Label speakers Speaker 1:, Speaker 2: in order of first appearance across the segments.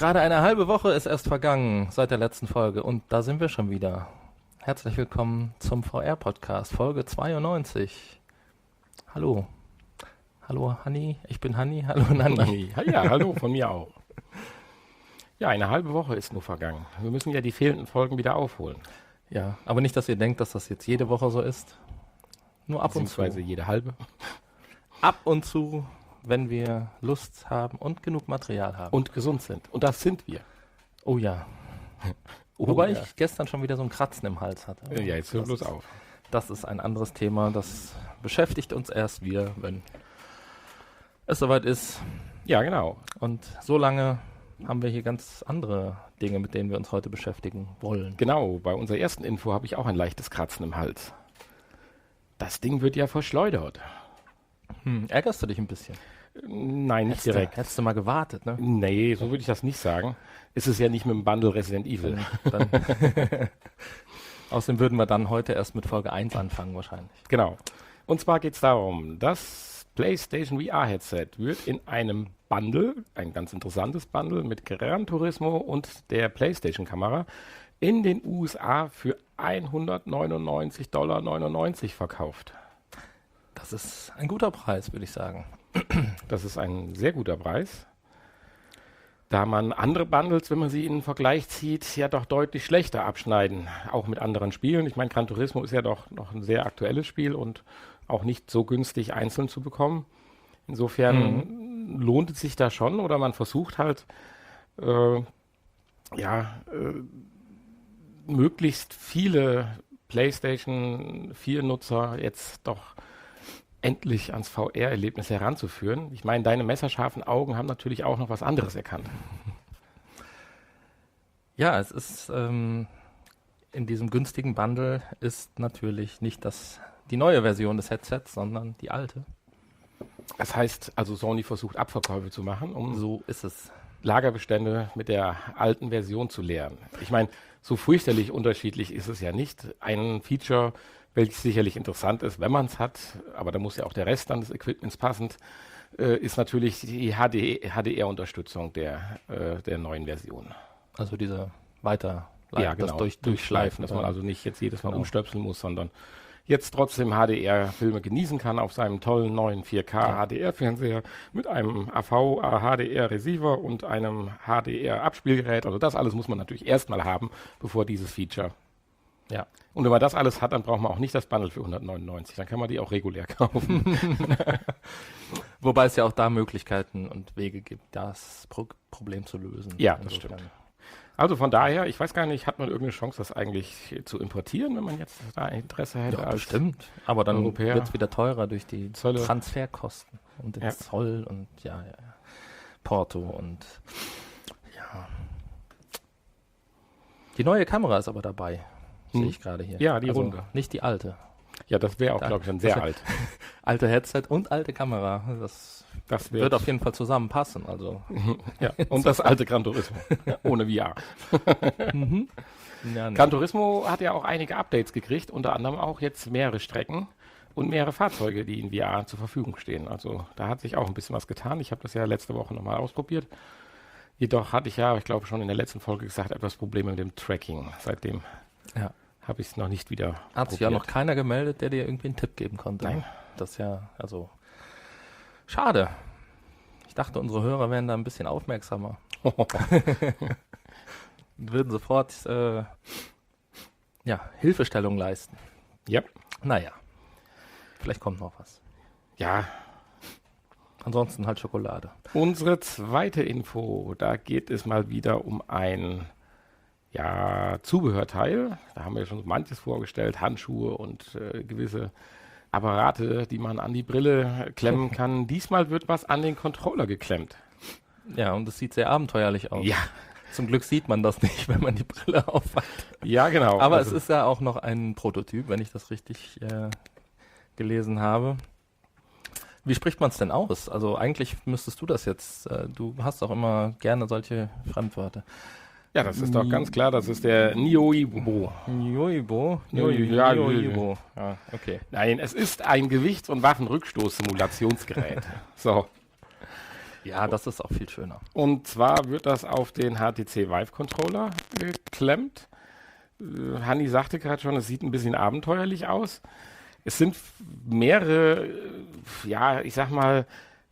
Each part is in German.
Speaker 1: Gerade eine halbe Woche ist erst vergangen seit der letzten Folge und da sind wir schon wieder. Herzlich willkommen zum VR-Podcast, Folge 92. Hallo. Hallo Hanni, ich bin Hanni. Hallo Nanni.
Speaker 2: Ja, hallo von mir auch. Ja, eine halbe Woche ist nur vergangen. Wir müssen ja die fehlenden Folgen wieder aufholen.
Speaker 1: Ja, aber nicht, dass ihr denkt, dass das jetzt jede Woche so ist. Nur ab und zu.
Speaker 2: Beziehungsweise jede halbe.
Speaker 1: Ab und zu, wenn wir Lust haben und genug Material haben.
Speaker 2: Und gesund sind. Und das sind wir.
Speaker 1: Oh ja. Wobei ich gestern schon wieder so ein Kratzen im Hals hatte.
Speaker 2: Ja, jetzt hör bloß auf.
Speaker 1: Das ist ein anderes Thema, das beschäftigt uns erst wieder, wenn es soweit ist.
Speaker 2: Ja, genau.
Speaker 1: Und so lange haben wir hier ganz andere Dinge, mit denen wir uns heute beschäftigen wollen.
Speaker 2: Genau, bei unserer ersten Info habe ich auch ein leichtes Kratzen im Hals. Das Ding wird ja verschleudert.
Speaker 1: Ärgerst du dich ein bisschen?
Speaker 2: Nein, nicht direkt.
Speaker 1: Hättest du mal gewartet, ne?
Speaker 2: Nee, so würde ich das nicht sagen. Ist es ja nicht mit dem Bundle Resident Evil.
Speaker 1: Dann Außerdem würden wir dann heute erst mit Folge 1 anfangen wahrscheinlich.
Speaker 2: Genau. Und zwar geht es darum, das PlayStation VR-Headset wird in einem Bundle, ein ganz interessantes Bundle mit Gran Turismo und der PlayStation-Kamera in den USA für $199,99 verkauft.
Speaker 1: Das ist ein guter Preis, würde ich sagen.
Speaker 2: Das ist ein sehr guter Preis, da man andere Bundles, wenn man sie in den Vergleich zieht, ja doch deutlich schlechter abschneiden, auch mit anderen Spielen. Ich meine, Gran Turismo ist ja doch noch ein sehr aktuelles Spiel und auch nicht so günstig einzeln zu bekommen. Insofern lohnt es sich da schon oder man versucht halt, möglichst viele PlayStation 4-Nutzer jetzt doch endlich ans VR-Erlebnis heranzuführen. Ich meine, deine messerscharfen Augen haben natürlich auch noch was anderes erkannt.
Speaker 1: Ja, es ist in diesem günstigen Bundle ist natürlich nicht die neue Version des Headsets, sondern die alte.
Speaker 2: Das heißt, also Sony versucht Abverkäufe zu machen, um
Speaker 1: So ist es.
Speaker 2: Lagerbestände mit der alten Version zu leeren. Ich meine, so fürchterlich unterschiedlich ist es ja nicht. Ein Feature, welches sicherlich interessant ist, wenn man es hat, aber da muss ja auch der Rest dann des Equipments passend, ist natürlich die HDR-Unterstützung der neuen Version.
Speaker 1: Also diese Weiterleitung,
Speaker 2: ja, genau,
Speaker 1: das Durchschleifen.
Speaker 2: dass man also nicht jetzt jedes Mal umstöpseln muss, sondern jetzt trotzdem HDR-Filme genießen kann auf seinem tollen neuen 4K HDR-Fernseher mit einem AV HDR-Receiver und einem HDR-Abspielgerät. Also das alles muss man natürlich erstmal haben, bevor dieses Feature.
Speaker 1: Ja.
Speaker 2: Und wenn man das alles hat, dann braucht man auch nicht das Bundle für 199. Dann kann man die auch regulär kaufen.
Speaker 1: Wobei es ja auch da Möglichkeiten und Wege gibt, das Problem zu lösen.
Speaker 2: Ja, das stimmt. Also von daher, ich weiß gar nicht, hat man irgendeine Chance, das eigentlich zu importieren, wenn man jetzt da Interesse hätte?
Speaker 1: Ja,
Speaker 2: als
Speaker 1: bestimmt. Aber dann
Speaker 2: Europäer.
Speaker 1: wird es wieder teurer durch die
Speaker 2: Zölle.
Speaker 1: Transferkosten und den Zoll und Porto und ja. Die neue Kamera ist aber dabei, sehe ich gerade hier.
Speaker 2: Ja, die runde.
Speaker 1: Nicht die alte.
Speaker 2: Ja, das wäre auch, glaube ich, schon sehr alt.
Speaker 1: Alte Headset und alte Kamera. Das wird auf jeden Fall zusammenpassen. Also.
Speaker 2: Ja, und das alte Gran Turismo. Ohne VR.
Speaker 1: Ja,
Speaker 2: Gran Turismo hat ja auch einige Updates gekriegt, unter anderem auch jetzt mehrere Strecken und mehrere Fahrzeuge, die in VR zur Verfügung stehen. Also da hat sich auch ein bisschen was getan. Ich habe das ja letzte Woche nochmal ausprobiert. Jedoch hatte ich ich glaube schon in der letzten Folge gesagt, etwas Probleme mit dem Tracking. Seitdem habe ich es noch nicht wieder
Speaker 1: Hat sich ja noch keiner gemeldet, der dir irgendwie einen Tipp geben konnte.
Speaker 2: Nein.
Speaker 1: Ne? Das ist ja, also, schade. Ich dachte, unsere Hörer wären da ein bisschen aufmerksamer. Würden sofort, Hilfestellung leisten.
Speaker 2: Ja.
Speaker 1: Naja, vielleicht kommt noch was.
Speaker 2: Ja.
Speaker 1: Ansonsten halt Schokolade.
Speaker 2: Unsere zweite Info, da geht es mal wieder um ein Zubehörteil. Da haben wir schon so manches vorgestellt, Handschuhe und gewisse Apparate, die man an die Brille klemmen kann. Diesmal wird was an den Controller geklemmt.
Speaker 1: Ja, und es sieht sehr abenteuerlich aus.
Speaker 2: Ja.
Speaker 1: Zum Glück sieht man das nicht, wenn man die Brille aufhat.
Speaker 2: Ja, genau.
Speaker 1: Aber es ist ja auch noch ein Prototyp, wenn ich das richtig gelesen habe. Wie spricht man es denn aus? Also eigentlich müsstest du das jetzt, du hast auch immer gerne solche Fremdwörter.
Speaker 2: Ja, das ist doch ganz klar, das ist der Nioibo.
Speaker 1: Nioibo?
Speaker 2: Nioibo.
Speaker 1: Ja, okay.
Speaker 2: Nein, es ist ein Gewichts- und Waffenrückstoß-Simulationsgerät. So.
Speaker 1: Ja, das ist auch viel schöner.
Speaker 2: Und zwar wird das auf den HTC Vive Controller geklemmt. Hanni sagte gerade schon, es sieht ein bisschen abenteuerlich aus. Es sind mehrere, ich sag mal,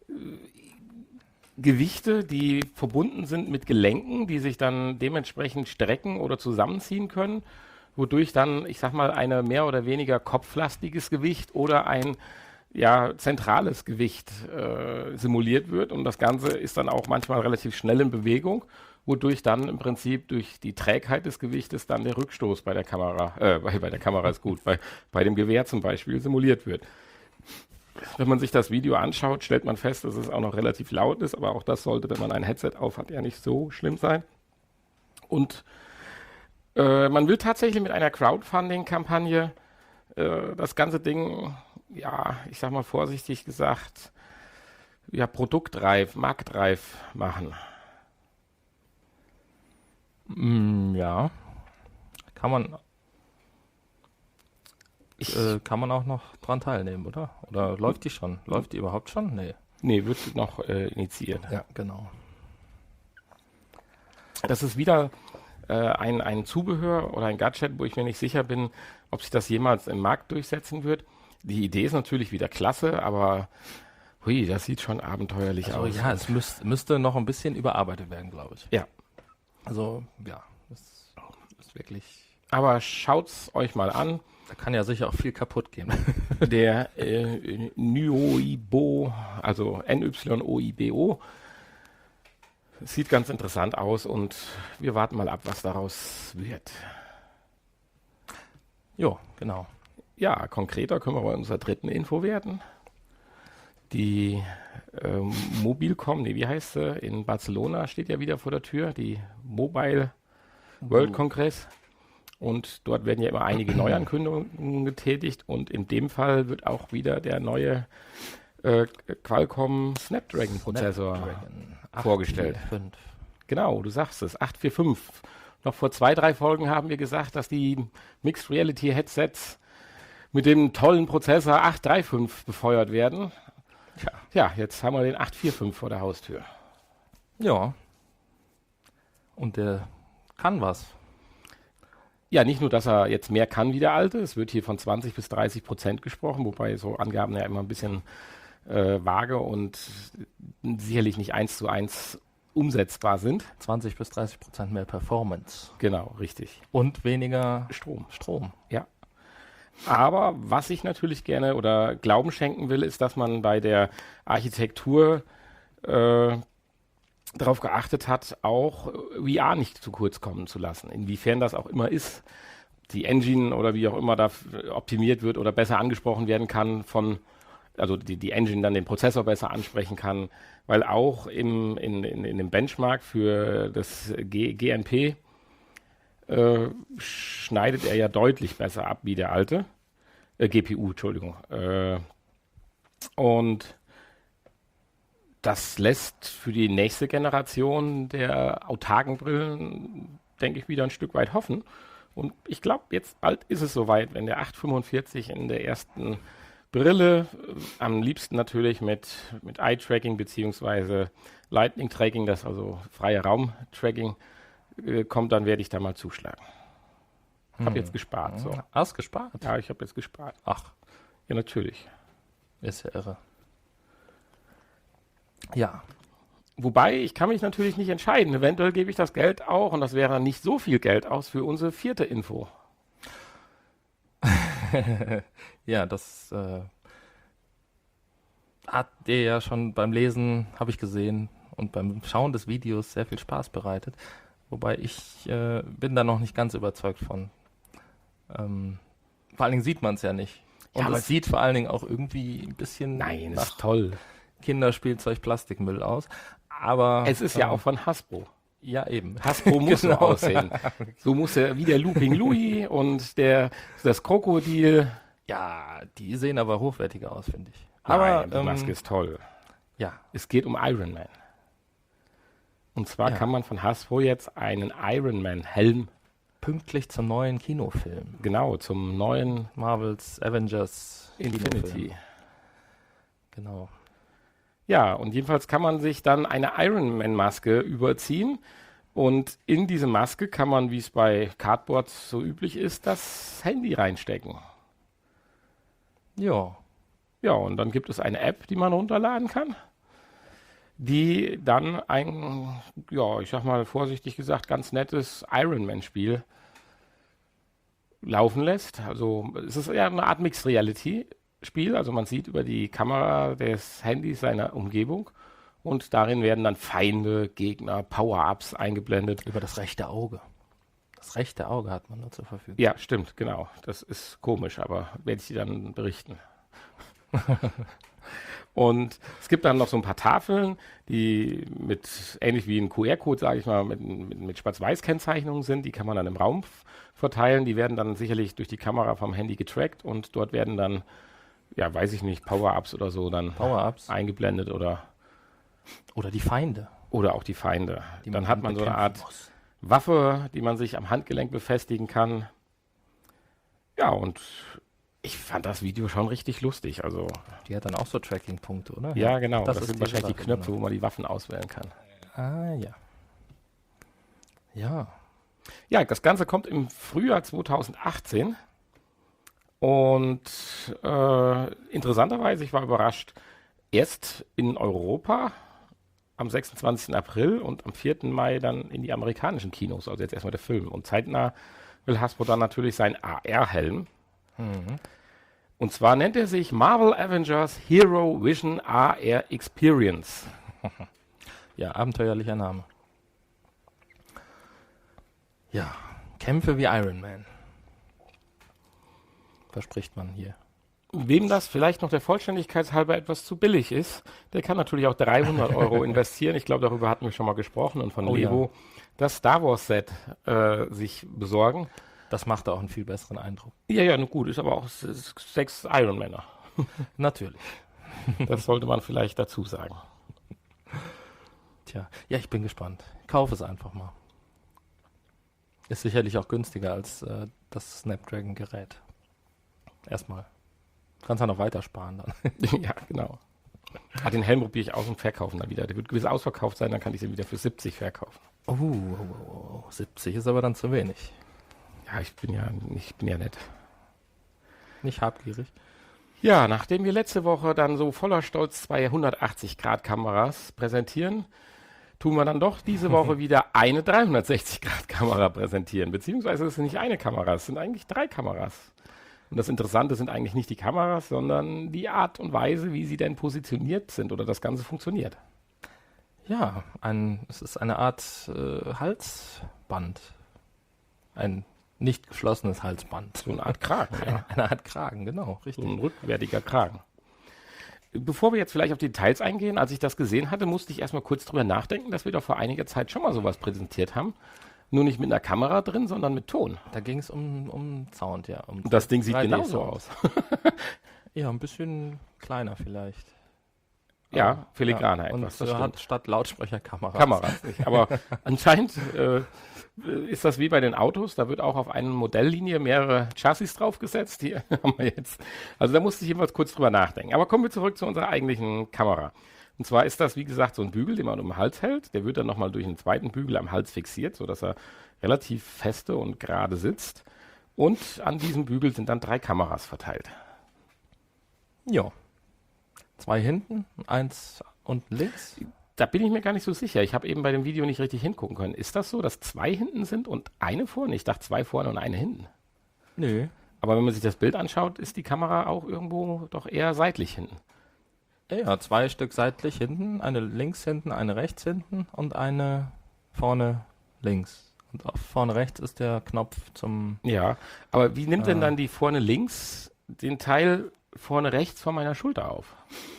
Speaker 2: Gewichte, die verbunden sind mit Gelenken, die sich dann dementsprechend strecken oder zusammenziehen können, wodurch dann, ich sag mal, eine mehr oder weniger kopflastiges Gewicht oder ein zentrales Gewicht simuliert wird. Und das Ganze ist dann auch manchmal relativ schnell in Bewegung, wodurch dann im Prinzip durch die Trägheit des Gewichtes dann der Rückstoß bei der Kamera, bei der Kamera ist gut, bei dem Gewehr zum Beispiel simuliert wird. Wenn man sich das Video anschaut, stellt man fest, dass es auch noch relativ laut ist, aber auch das sollte, wenn man ein Headset auf hat, ja nicht so schlimm sein. Und man will tatsächlich mit einer Crowdfunding-Kampagne das ganze Ding, ich sag mal vorsichtig gesagt, produktreif, marktreif machen.
Speaker 1: Ja, kann man auch noch dran teilnehmen, oder? Oder läuft die schon? Läuft die überhaupt schon? Nee.
Speaker 2: Nee, wird noch initiiert.
Speaker 1: Ja, genau.
Speaker 2: Das ist wieder ein Zubehör oder ein Gadget, wo ich mir nicht sicher bin, ob sich das jemals im Markt durchsetzen wird. Die Idee ist natürlich wieder klasse, aber das sieht schon abenteuerlich aus.
Speaker 1: Ja, es müsste noch ein bisschen überarbeitet werden, glaube ich.
Speaker 2: Ja.
Speaker 1: Also, das ist wirklich...
Speaker 2: Aber schaut's euch mal an.
Speaker 1: Da kann ja sicher auch viel kaputt gehen.
Speaker 2: Der Nyoibo, also Nyoibo, sieht ganz interessant aus und wir warten mal ab, was daraus wird.
Speaker 1: Jo, genau.
Speaker 2: Ja, konkreter können wir bei unserer dritten Info werden. Die Mobilcom, wie heißt sie? In Barcelona steht ja wieder vor der Tür, die Mobile World Congress. Und dort werden ja immer einige Neuankündigungen getätigt und in dem Fall wird auch wieder der neue Qualcomm Snapdragon Prozessor vorgestellt.
Speaker 1: 845.
Speaker 2: Genau, du sagst es, 845. Noch vor 2-3 Folgen haben wir gesagt, dass die Mixed Reality Headsets mit dem tollen Prozessor 835 befeuert werden. Ja, jetzt haben wir den 845 vor der Haustür.
Speaker 1: Ja. Und der kann was.
Speaker 2: Ja, nicht nur, dass er jetzt mehr kann wie der alte. Es wird hier von 20-30% gesprochen, wobei so Angaben ja immer ein bisschen vage und sicherlich nicht 1:1 umsetzbar sind.
Speaker 1: 20-30% mehr Performance.
Speaker 2: Genau, richtig.
Speaker 1: Und weniger
Speaker 2: Strom. Ja. Aber was ich natürlich gerne oder Glauben schenken will, ist, dass man bei der Architektur darauf geachtet hat, auch VR nicht zu kurz kommen zu lassen. Inwiefern das auch immer ist, die Engine oder wie auch immer da optimiert wird oder besser angesprochen werden kann also die Engine dann den Prozessor besser ansprechen kann, weil auch in dem Benchmark für das GNP schneidet er ja deutlich besser ab wie der alte. GPU, Entschuldigung. Und das lässt für die nächste Generation der autarken Brillen, denke ich, wieder ein Stück weit hoffen. Und ich glaube, jetzt bald ist es soweit, wenn der 845 in der ersten Brille, am liebsten natürlich mit Eye-Tracking bzw. Lightning-Tracking, das also freie Raum-Tracking kommt, dann werde ich da mal zuschlagen. Habe jetzt gespart. So.
Speaker 1: Hast gespart?
Speaker 2: Ja, ich habe jetzt gespart.
Speaker 1: Ach.
Speaker 2: Ja, natürlich.
Speaker 1: Ist ja irre. Ja.
Speaker 2: Wobei, ich kann mich natürlich nicht entscheiden. Eventuell gebe ich das Geld auch, und das wäre nicht so viel Geld aus, für unsere vierte Info.
Speaker 1: Ja, das hat dir ja schon beim Lesen, habe ich gesehen, und beim Schauen des Videos sehr viel Spaß bereitet. Wobei ich bin da noch nicht ganz überzeugt von. Vor allen Dingen sieht man es ja nicht. Und
Speaker 2: Ja,
Speaker 1: es sieht vor allen Dingen auch irgendwie ein bisschen
Speaker 2: Nein,
Speaker 1: nach
Speaker 2: ist toll.
Speaker 1: Kinderspielzeug Plastikmüll aus. Aber
Speaker 2: Es ist ja auch von Hasbro.
Speaker 1: ja eben.
Speaker 2: Hasbro muss so
Speaker 1: Genau.
Speaker 2: aussehen. So muss er wie der Looping Louis und das Krokodil.
Speaker 1: Ja, die sehen aber hochwertiger aus, finde ich.
Speaker 2: Aber die Maske ist toll.
Speaker 1: Ja,
Speaker 2: Es geht um Iron Man. Und zwar
Speaker 1: Ja.
Speaker 2: kann man von Hasbro jetzt einen Iron Man Helm,
Speaker 1: pünktlich zum neuen Kinofilm.
Speaker 2: genau, zum neuen
Speaker 1: Marvels Avengers
Speaker 2: Infinity.
Speaker 1: Kinofilm. Genau.
Speaker 2: Ja, und jedenfalls kann man sich dann eine Ironman-Maske überziehen. Und in diese Maske kann man, wie es bei Cardboards so üblich ist, das Handy reinstecken.
Speaker 1: Ja.
Speaker 2: Ja, und dann gibt es eine App, die man runterladen kann, die dann ein, ja, ich sag mal vorsichtig gesagt, ganz nettes Ironman-Spiel laufen lässt. Also es ist eher eine Art Mixed Reality-Spiel. Also man sieht über die Kamera des Handys seine Umgebung und darin werden dann Feinde, Gegner, Power-Ups eingeblendet.
Speaker 1: Über das rechte Auge. Das rechte Auge hat man nur zur Verfügung.
Speaker 2: Ja, stimmt, genau. Das ist komisch, aber werde ich dir dann berichten. Und es gibt dann noch so ein paar Tafeln, die mit, ähnlich wie ein QR-Code, sage ich mal, mit Schwarz-Weiß-Kennzeichnungen sind. Die kann man dann im Raum verteilen. Die werden dann sicherlich durch die Kamera vom Handy getrackt und dort werden dann, ja, weiß ich nicht, Power-Ups oder so dann
Speaker 1: Power-Ups.
Speaker 2: eingeblendet oder
Speaker 1: die Feinde.
Speaker 2: Oder auch die Feinde.
Speaker 1: Die
Speaker 2: Dann
Speaker 1: man
Speaker 2: hat man so eine
Speaker 1: bekämpfen
Speaker 2: Art
Speaker 1: muss.
Speaker 2: Waffe, die man sich am Handgelenk befestigen kann. Ja, und ich fand das Video schon richtig lustig. Also,
Speaker 1: Die hat dann auch so Tracking-Punkte, oder?
Speaker 2: ja, genau.
Speaker 1: Das
Speaker 2: Das
Speaker 1: ist
Speaker 2: sind
Speaker 1: diese
Speaker 2: wahrscheinlich die
Speaker 1: Waffe,
Speaker 2: Knöpfe,
Speaker 1: genau.
Speaker 2: wo man die Waffen auswählen kann.
Speaker 1: Ah, ja. Ja.
Speaker 2: Ja, das Ganze kommt im Frühjahr 2018. Und interessanterweise, ich war überrascht, erst in Europa am 26. April und am 4. Mai dann in die amerikanischen Kinos. Also jetzt erstmal der Film. Und zeitnah will Hasbro dann natürlich seinen AR-Helm. Und zwar nennt er sich Marvel Avengers Hero Vision AR Experience.
Speaker 1: Ja, abenteuerlicher Name. Ja, Kämpfe wie Iron Man. Verspricht man hier.
Speaker 2: Wem das vielleicht noch der Vollständigkeit halber etwas zu billig ist, der kann natürlich auch 300 Euro investieren. Ich glaube, darüber hatten wir schon mal gesprochen und von
Speaker 1: Oh,
Speaker 2: Lego das Star Wars Set sich besorgen.
Speaker 1: Das macht auch einen viel besseren Eindruck.
Speaker 2: Ja, ja, gut, ist aber auch 6 Iron Männer.
Speaker 1: Natürlich.
Speaker 2: Das sollte man vielleicht dazu sagen.
Speaker 1: Tja, ja, ich bin gespannt. Kauf es einfach mal. Ist sicherlich auch günstiger als das Snapdragon-Gerät. Erstmal. Kannst ja noch weiter sparen dann.
Speaker 2: Ja, genau. Den Helm probiere ich aus und verkaufen dann wieder. Der wird gewiss ausverkauft sein, dann kann ich den wieder für 70 verkaufen.
Speaker 1: 70 ist aber dann zu wenig.
Speaker 2: Ja, ich bin ja nett.
Speaker 1: Nicht habgierig.
Speaker 2: Ja, nachdem wir letzte Woche dann so voller Stolz 280-Grad-Kameras präsentieren, tun wir dann doch diese Woche wieder eine 360-Grad-Kamera präsentieren. Beziehungsweise es sind nicht eine Kamera, es sind eigentlich 3 Kameras. Und das Interessante sind eigentlich nicht die Kameras, sondern die Art und Weise, wie sie denn positioniert sind oder das Ganze funktioniert.
Speaker 1: Ja, es ist eine Art Halsband. Ein nicht geschlossenes Halsband.
Speaker 2: So eine Art Kragen, ja.
Speaker 1: Eine Art Kragen, genau,
Speaker 2: So
Speaker 1: richtig.
Speaker 2: ein rückwärtiger Kragen. Bevor wir jetzt vielleicht auf die Details eingehen, als ich das gesehen hatte, musste ich erstmal kurz drüber nachdenken, dass wir doch vor einiger Zeit schon mal sowas präsentiert haben. Nur nicht mit einer Kamera drin, sondern mit Ton.
Speaker 1: Da ging es um Sound, ja. Um
Speaker 2: Und das Ding sieht
Speaker 1: 3D
Speaker 2: genauso
Speaker 1: Sound.
Speaker 2: aus.
Speaker 1: Ja, ein bisschen kleiner vielleicht.
Speaker 2: Ja, filigraner
Speaker 1: Und
Speaker 2: etwas. Das
Speaker 1: hat
Speaker 2: stimmt.
Speaker 1: statt Lautsprecher Kameras.
Speaker 2: Kameras nicht. Aber anscheinend ist das wie bei den Autos. Da wird auch auf eine Modelllinie mehrere Chassis draufgesetzt. Die haben wir jetzt. Also da musste ich jedenfalls kurz drüber nachdenken. Aber kommen wir zurück zu unserer eigentlichen Kamera. Und zwar ist das, wie gesagt, so ein Bügel, den man um den Hals hält. Der wird dann nochmal durch einen zweiten Bügel am Hals fixiert, sodass er relativ feste und gerade sitzt. Und an diesem Bügel sind dann 3 Kameras verteilt.
Speaker 1: Ja. 2 hinten, 1 unten links.
Speaker 2: Da bin ich mir gar nicht so sicher. Ich habe eben bei dem Video nicht richtig hingucken können. Ist das so, dass 2 hinten sind und eine vorne? Ich dachte 2 vorne und eine hinten.
Speaker 1: Nö.
Speaker 2: Aber wenn man sich das Bild anschaut, ist die Kamera auch irgendwo doch eher seitlich hinten.
Speaker 1: Ja, 2 Stück seitlich hinten, eine links hinten, eine rechts hinten und eine vorne links. Und auf vorne rechts ist der Knopf zum...
Speaker 2: Ja, aber wie nimmt denn dann die vorne links den Teil vorne rechts von meiner Schulter auf?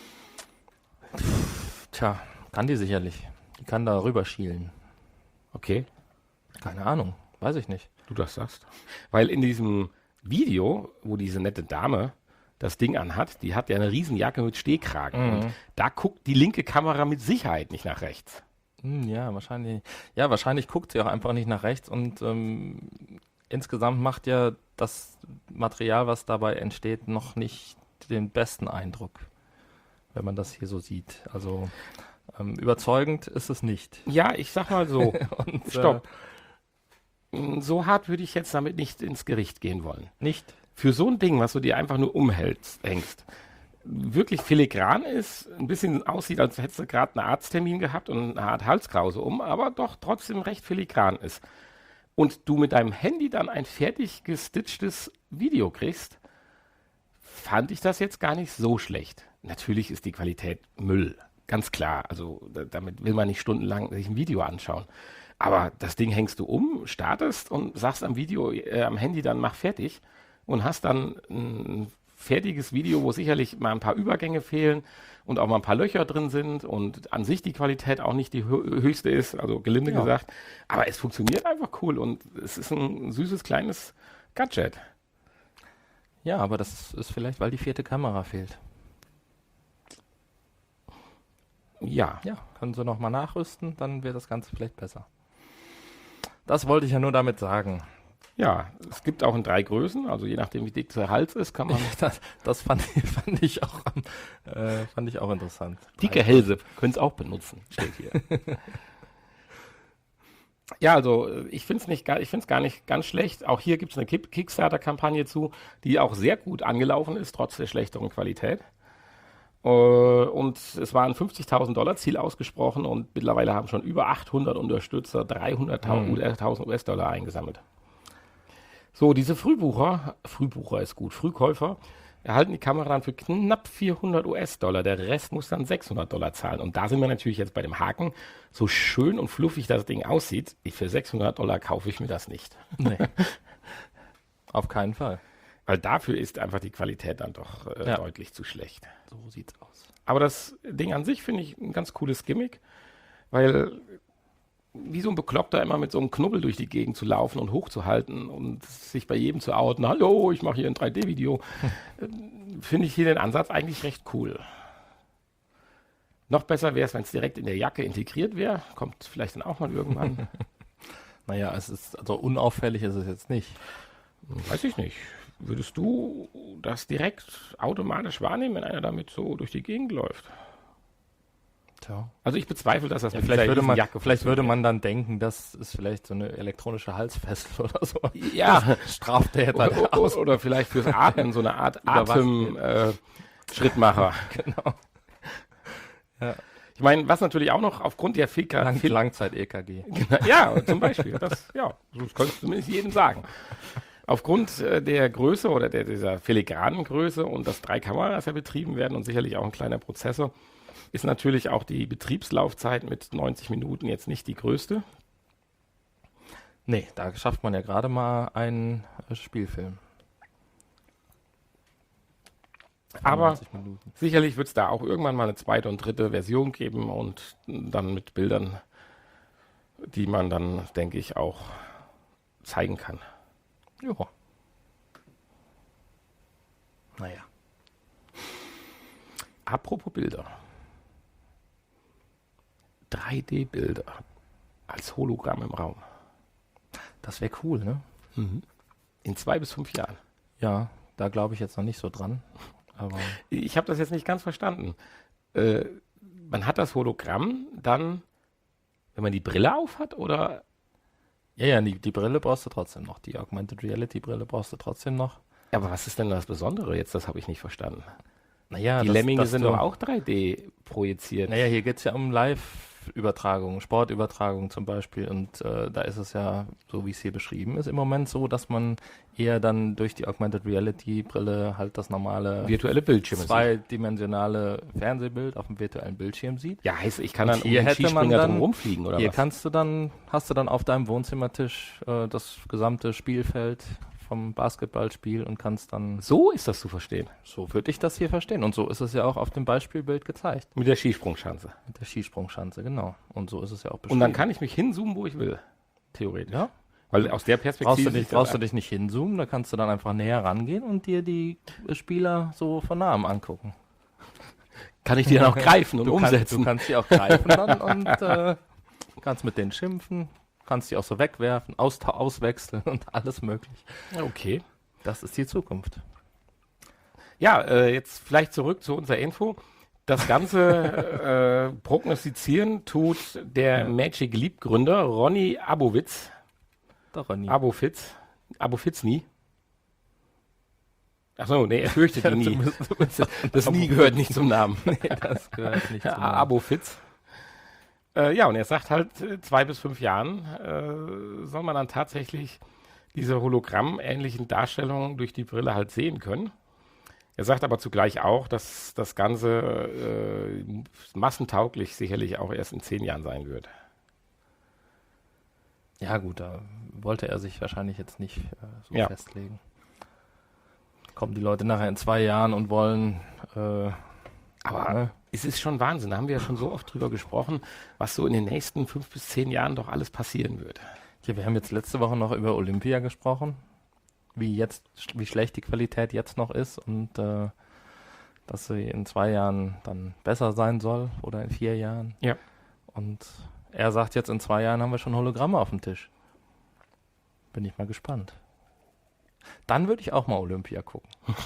Speaker 1: Tja, kann die sicherlich. Die kann da rüber schielen.
Speaker 2: Okay,
Speaker 1: Keine Ahnung, weiß ich nicht.
Speaker 2: du das sagst. Weil in diesem Video, wo diese nette Dame das Ding anhat, die hat ja eine Riesenjacke mit Stehkragen. Und da guckt die linke Kamera mit Sicherheit nicht nach rechts.
Speaker 1: Ja, wahrscheinlich guckt sie auch einfach nicht nach rechts und insgesamt macht ja das Material, was dabei entsteht, noch nicht den besten Eindruck. wenn man das hier so sieht. Also überzeugend ist es nicht.
Speaker 2: Ja, ich sag mal so,
Speaker 1: Und,
Speaker 2: stopp. So hart würde ich jetzt damit nicht ins Gericht gehen wollen.
Speaker 1: Nicht?
Speaker 2: Für so ein Ding, was du dir einfach nur hängst, wirklich filigran ist, ein bisschen aussieht, als hättest du gerade einen Arzttermin gehabt und eine Art Halskrause aber doch trotzdem recht filigran ist. Und du mit deinem Handy dann ein fertig gestitchtes Video kriegst, fand ich das jetzt gar nicht so schlecht. Natürlich ist die Qualität Müll, ganz klar. Also damit will man nicht stundenlang sich ein Video anschauen. Aber das Ding hängst du startest und sagst am Handy dann mach fertig und hast dann ein fertiges Video, wo sicherlich mal ein paar Übergänge fehlen und auch mal ein paar Löcher drin sind und an sich die Qualität auch nicht die höchste ist, also gelinde gesagt. Aber es funktioniert einfach cool und es ist ein süßes kleines Gadget.
Speaker 1: Ja, aber das ist vielleicht, weil die 4. Kamera fehlt.
Speaker 2: Ja.
Speaker 1: Ja, können sie nochmal nachrüsten, dann wird das Ganze vielleicht besser. Das wollte ich ja nur damit sagen.
Speaker 2: Ja, es gibt auch in 3 Größen, also je nachdem, wie dick der Hals ist, kann man...
Speaker 1: Das fand ich auch interessant.
Speaker 2: Dicke Hälse können es auch benutzen, steht hier. Ja, also ich finde es gar nicht ganz schlecht. Auch hier gibt es eine Kickstarter-Kampagne zu, die auch sehr gut angelaufen ist, trotz der schlechteren Qualität. Und es war ein $50.000 Ziel ausgesprochen und mittlerweile haben schon über 800 Unterstützer 300.000 US-Dollar eingesammelt. So, diese Frühkäufer erhalten die Kamera dann für knapp 400 US-Dollar. Der Rest muss dann $600 zahlen. Und da sind wir natürlich jetzt bei dem Haken. So schön und fluffig das Ding aussieht, für $600 kaufe ich mir das nicht.
Speaker 1: Nee. Auf keinen Fall.
Speaker 2: Weil dafür ist einfach die Qualität dann doch deutlich zu schlecht.
Speaker 1: So sieht's aus.
Speaker 2: Aber das Ding an sich finde ich ein ganz cooles Gimmick, weil wie so ein Bekloppter immer mit so einem Knubbel durch die Gegend zu laufen und hochzuhalten und sich bei jedem zu outen, hallo, ich mache hier ein 3D-Video, finde ich hier den Ansatz eigentlich recht cool. Noch besser wäre es, wenn es direkt in der Jacke integriert wäre. Kommt vielleicht dann auch mal irgendwann.
Speaker 1: Naja, also unauffällig ist es jetzt nicht.
Speaker 2: Weiß ich nicht. Würdest du das direkt automatisch wahrnehmen, wenn einer damit so durch die Gegend läuft?
Speaker 1: Tja.
Speaker 2: Also ich bezweifle, dass das
Speaker 1: Ja,
Speaker 2: mit
Speaker 1: vielleicht
Speaker 2: dieser
Speaker 1: würde man dann denken, das ist vielleicht so eine elektronische Halsfessel oder so.
Speaker 2: Ja.
Speaker 1: Straftäter.
Speaker 2: Oder vielleicht fürs Atmen, so eine Art Atem-Schrittmacher.
Speaker 1: Genau. Ja.
Speaker 2: Ich meine, was natürlich auch noch aufgrund der
Speaker 1: Langzeit-EKG.
Speaker 2: Ja, zum Beispiel. Das könntest du zumindest jedem sagen. Aufgrund der Größe oder dieser filigranen Größe und dass 3 Kameras ja betrieben werden und sicherlich auch ein kleiner Prozessor, ist natürlich auch die Betriebslaufzeit mit 90 Minuten jetzt nicht die größte.
Speaker 1: Nee, da schafft man ja gerade mal einen Spielfilm.
Speaker 2: Aber sicherlich wird es da auch irgendwann mal eine 2. und 3. Version geben und dann mit Bildern, die man dann, denke ich, auch zeigen kann.
Speaker 1: Ja. Naja.
Speaker 2: Apropos Bilder. 3D-Bilder als Hologramm im Raum.
Speaker 1: Das wäre cool, ne?
Speaker 2: Mhm. In 2 bis 5 Jahren.
Speaker 1: Ja, da glaube ich jetzt noch nicht so dran. Aber
Speaker 2: ich habe das jetzt nicht ganz verstanden. Man hat das Hologramm dann, wenn man die Brille auf hat, oder?
Speaker 1: Ja, die Brille brauchst du trotzdem noch. Die Augmented Reality Brille brauchst du trotzdem noch.
Speaker 2: Ja, aber was ist denn das Besondere jetzt? Das habe ich nicht verstanden.
Speaker 1: Naja,
Speaker 2: die Lemminge sind doch auch 3D projiziert.
Speaker 1: Naja, hier geht es ja um Live-Übertragungen, Sportübertragungen zum Beispiel. Und da ist es ja, so wie es hier beschrieben ist, im Moment so, dass man eher dann durch die Augmented Reality-Brille halt das normale
Speaker 2: virtuelle Bildschirm
Speaker 1: zweidimensionale Fernsehbild auf dem virtuellen Bildschirm sieht.
Speaker 2: Ja, heißt, ich kann dann
Speaker 1: hier hätte man dann
Speaker 2: rumfliegen, oder
Speaker 1: hier
Speaker 2: was?
Speaker 1: Hast du dann auf deinem Wohnzimmertisch das gesamte Spielfeld vom Basketballspiel und kannst dann...
Speaker 2: So ist das zu verstehen.
Speaker 1: So würde ich das hier verstehen. Und so ist es ja auch auf dem Beispielbild gezeigt.
Speaker 2: Mit der Skisprungschanze.
Speaker 1: Mit der Skisprungschanze, genau. Und so ist es ja auch
Speaker 2: beschrieben. Und dann kann ich mich hinzoomen, wo ich will. Theoretisch.
Speaker 1: Ja.
Speaker 2: Weil aus der Perspektive...
Speaker 1: Brauchst du dich nicht hinzoomen, da kannst du dann einfach näher rangehen und dir die Spieler so von nahem angucken.
Speaker 2: Kann ich die dann auch greifen und umsetzen?
Speaker 1: Du kannst die auch greifen dann und kannst mit denen schimpfen. Kannst die auch so wegwerfen, auswechseln und alles möglich.
Speaker 2: Okay.
Speaker 1: Das ist die Zukunft.
Speaker 2: Ja, jetzt vielleicht zurück zu unserer Info. Das Ganze prognostizieren tut der Magic Leap Gründer Ronny Abovitz.
Speaker 1: Doch, Ronny.
Speaker 2: Abovitz nie. Achso, nee, er fürchtet ihn nie. Das nie gehört nicht zum Namen.
Speaker 1: Nee, das gehört nicht zum Namen.
Speaker 2: Abovitz. Ja, und er sagt halt, 2 bis 5 Jahren soll man dann tatsächlich diese Hologramm-ähnlichen Darstellungen durch die Brille halt sehen können. Er sagt aber zugleich auch, dass das Ganze massentauglich sicherlich auch erst in 10 Jahren sein wird.
Speaker 1: Ja gut, da wollte er sich wahrscheinlich jetzt nicht so
Speaker 2: Ja.
Speaker 1: festlegen. Kommen die Leute nachher in 2 Jahren und wollen...
Speaker 2: Aber
Speaker 1: ne?
Speaker 2: es ist schon Wahnsinn, da haben wir ja schon so oft drüber gesprochen, was so in den nächsten 5 bis 10 Jahren doch alles passieren wird.
Speaker 1: Ja, wir haben jetzt letzte Woche noch über Olympia gesprochen, wie schlecht die Qualität jetzt noch ist und dass sie in 2 Jahren dann besser sein soll oder in 4 Jahren.
Speaker 2: Ja.
Speaker 1: Und er sagt jetzt, in 2 Jahren haben wir schon Hologramme auf dem Tisch. Bin ich mal gespannt. Dann würde ich auch mal Olympia gucken.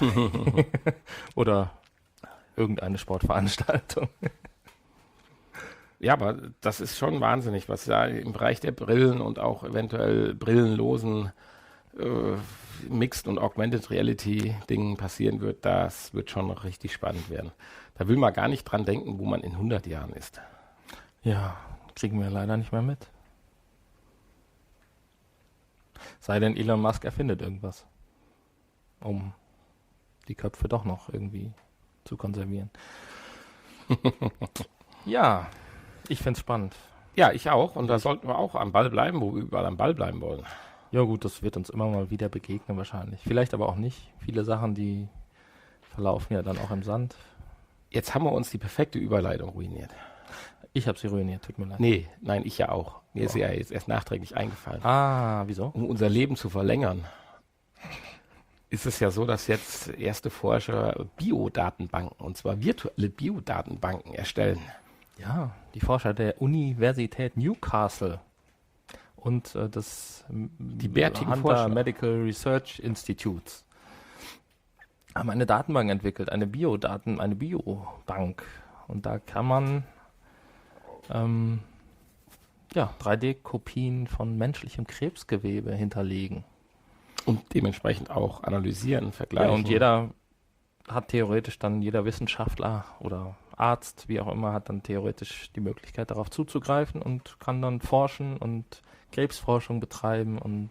Speaker 1: Oder irgendeine Sportveranstaltung.
Speaker 2: Ja, aber das ist schon wahnsinnig, was da im Bereich der Brillen und auch eventuell brillenlosen Mixed und Augmented Reality Dingen passieren wird. Das wird schon noch richtig spannend werden. Da will man gar nicht dran denken, wo man in 100 Jahren ist.
Speaker 1: Ja, kriegen wir leider nicht mehr mit. Sei denn, Elon Musk erfindet irgendwas, um die Köpfe doch noch irgendwie zu konservieren. Ja, ich find's spannend.
Speaker 2: Ja, ich auch. Und da sollten wir auch am Ball bleiben, wo wir überall am Ball bleiben wollen.
Speaker 1: Ja gut, das wird uns immer mal wieder begegnen wahrscheinlich. Vielleicht aber auch nicht. Viele Sachen, die verlaufen ja dann auch im Sand.
Speaker 2: Jetzt haben wir uns die perfekte Überleitung ruiniert.
Speaker 1: Ich habe sie ruiniert, tut mir leid.
Speaker 2: Nee, nein, ich ja auch. Mir ist sie ja jetzt erst nachträglich eingefallen.
Speaker 1: Ah, wieso?
Speaker 2: Um unser Leben zu verlängern, ist es ja so, dass jetzt erste Forscher Biodatenbanken, und zwar virtuelle Biodatenbanken erstellen.
Speaker 1: Ja, die Forscher der Universität Newcastle und die
Speaker 2: bärtigen
Speaker 1: Hunter
Speaker 2: Forscher.
Speaker 1: Medical Research Institutes haben eine Datenbank entwickelt, eine Biobank. Und da kann man 3D-Kopien von menschlichem Krebsgewebe hinterlegen.
Speaker 2: Und dementsprechend auch analysieren, vergleichen.
Speaker 1: Ja, und jeder Wissenschaftler oder Arzt, wie auch immer, hat dann theoretisch die Möglichkeit, darauf zuzugreifen und kann dann forschen und Krebsforschung betreiben und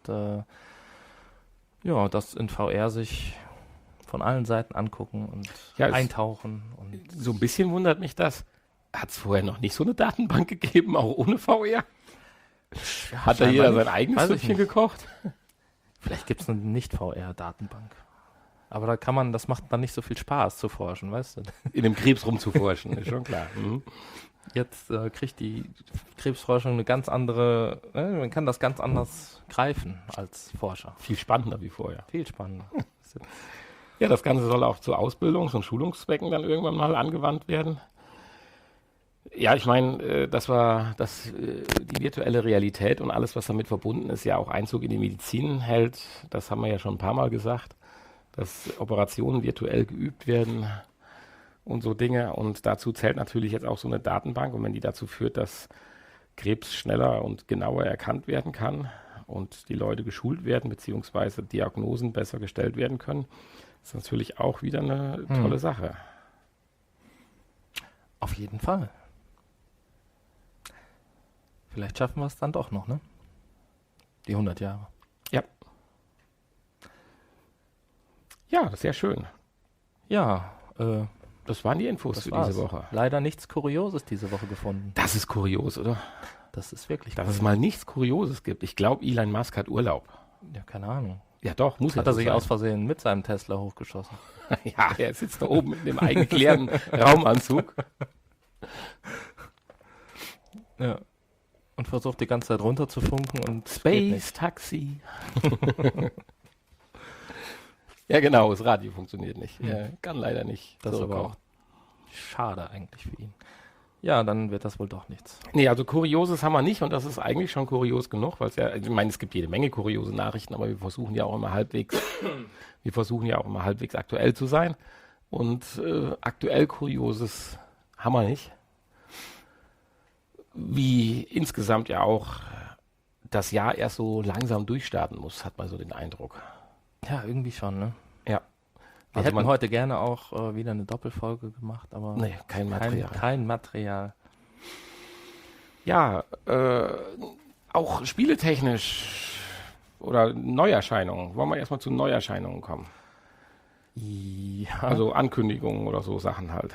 Speaker 1: das in VR sich von allen Seiten angucken und eintauchen. Und
Speaker 2: so ein bisschen wundert mich das. Hat es vorher noch nicht so eine Datenbank gegeben, auch ohne VR? Hat da jeder sein eigenes Süppchen gekocht?
Speaker 1: Vielleicht gibt es eine Nicht-VR-Datenbank. Aber das macht dann nicht so viel Spaß zu forschen, weißt du?
Speaker 2: In dem Krebs rumzuforschen, ist schon klar. Mhm.
Speaker 1: Jetzt kriegt die Krebsforschung eine ganz andere, man kann das ganz anders greifen als Forscher.
Speaker 2: Viel spannender wie vorher.
Speaker 1: Viel spannender.
Speaker 2: Ja, das Ganze soll auch zu Ausbildungs- und Schulungszwecken dann irgendwann mal angewandt werden. Ja, ich meine, die virtuelle Realität und alles, was damit verbunden ist, ja auch Einzug in die Medizin hält. Das haben wir ja schon ein paar Mal gesagt, dass Operationen virtuell geübt werden und so Dinge. Und dazu zählt natürlich jetzt auch so eine Datenbank. Und wenn die dazu führt, dass Krebs schneller und genauer erkannt werden kann und die Leute geschult werden, beziehungsweise Diagnosen besser gestellt werden können, ist natürlich auch wieder eine tolle Sache.
Speaker 1: Auf jeden Fall. Vielleicht schaffen wir es dann doch noch, ne? Die 100 Jahre.
Speaker 2: Ja. Ja, sehr schön.
Speaker 1: Ja,
Speaker 2: das waren die Infos für diese Woche.
Speaker 1: Leider nichts Kurioses diese Woche gefunden.
Speaker 2: Das ist kurios, oder?
Speaker 1: Das ist wirklich
Speaker 2: Dass es mal nichts Kurioses gibt. Ich glaube, Elon Musk hat Urlaub.
Speaker 1: Ja, keine Ahnung.
Speaker 2: Ja doch, muss
Speaker 1: Hat er sich aus Versehen mit seinem Tesla hochgeschossen?
Speaker 2: Ja, er sitzt da oben in dem eingeklärten Raumanzug.
Speaker 1: Ja. Und versucht die ganze Zeit runter zu funken und
Speaker 2: Space Taxi. Ja genau, das Radio funktioniert nicht. Er kann leider nicht.
Speaker 1: Das ist aber auch schade eigentlich für ihn. Ja, dann wird das wohl doch nichts.
Speaker 2: Nee, also Kurioses haben wir nicht und das ist eigentlich schon kurios genug, weil ich meine, es gibt jede Menge kuriose Nachrichten, aber wir versuchen ja auch immer halbwegs aktuell zu sein. Und aktuell Kurioses Hammer nicht. Wie insgesamt ja auch das Jahr erst so langsam durchstarten muss, hat man so den Eindruck.
Speaker 1: Ja, irgendwie schon, ne?
Speaker 2: Ja.
Speaker 1: Wir hätten heute gerne auch wieder eine Doppelfolge gemacht, aber
Speaker 2: nee, kein Material.
Speaker 1: Kein Material.
Speaker 2: Ja, auch spieletechnisch oder Neuerscheinungen. Wollen wir erstmal zu Neuerscheinungen kommen?
Speaker 1: Ja.
Speaker 2: Also Ankündigungen oder so Sachen halt.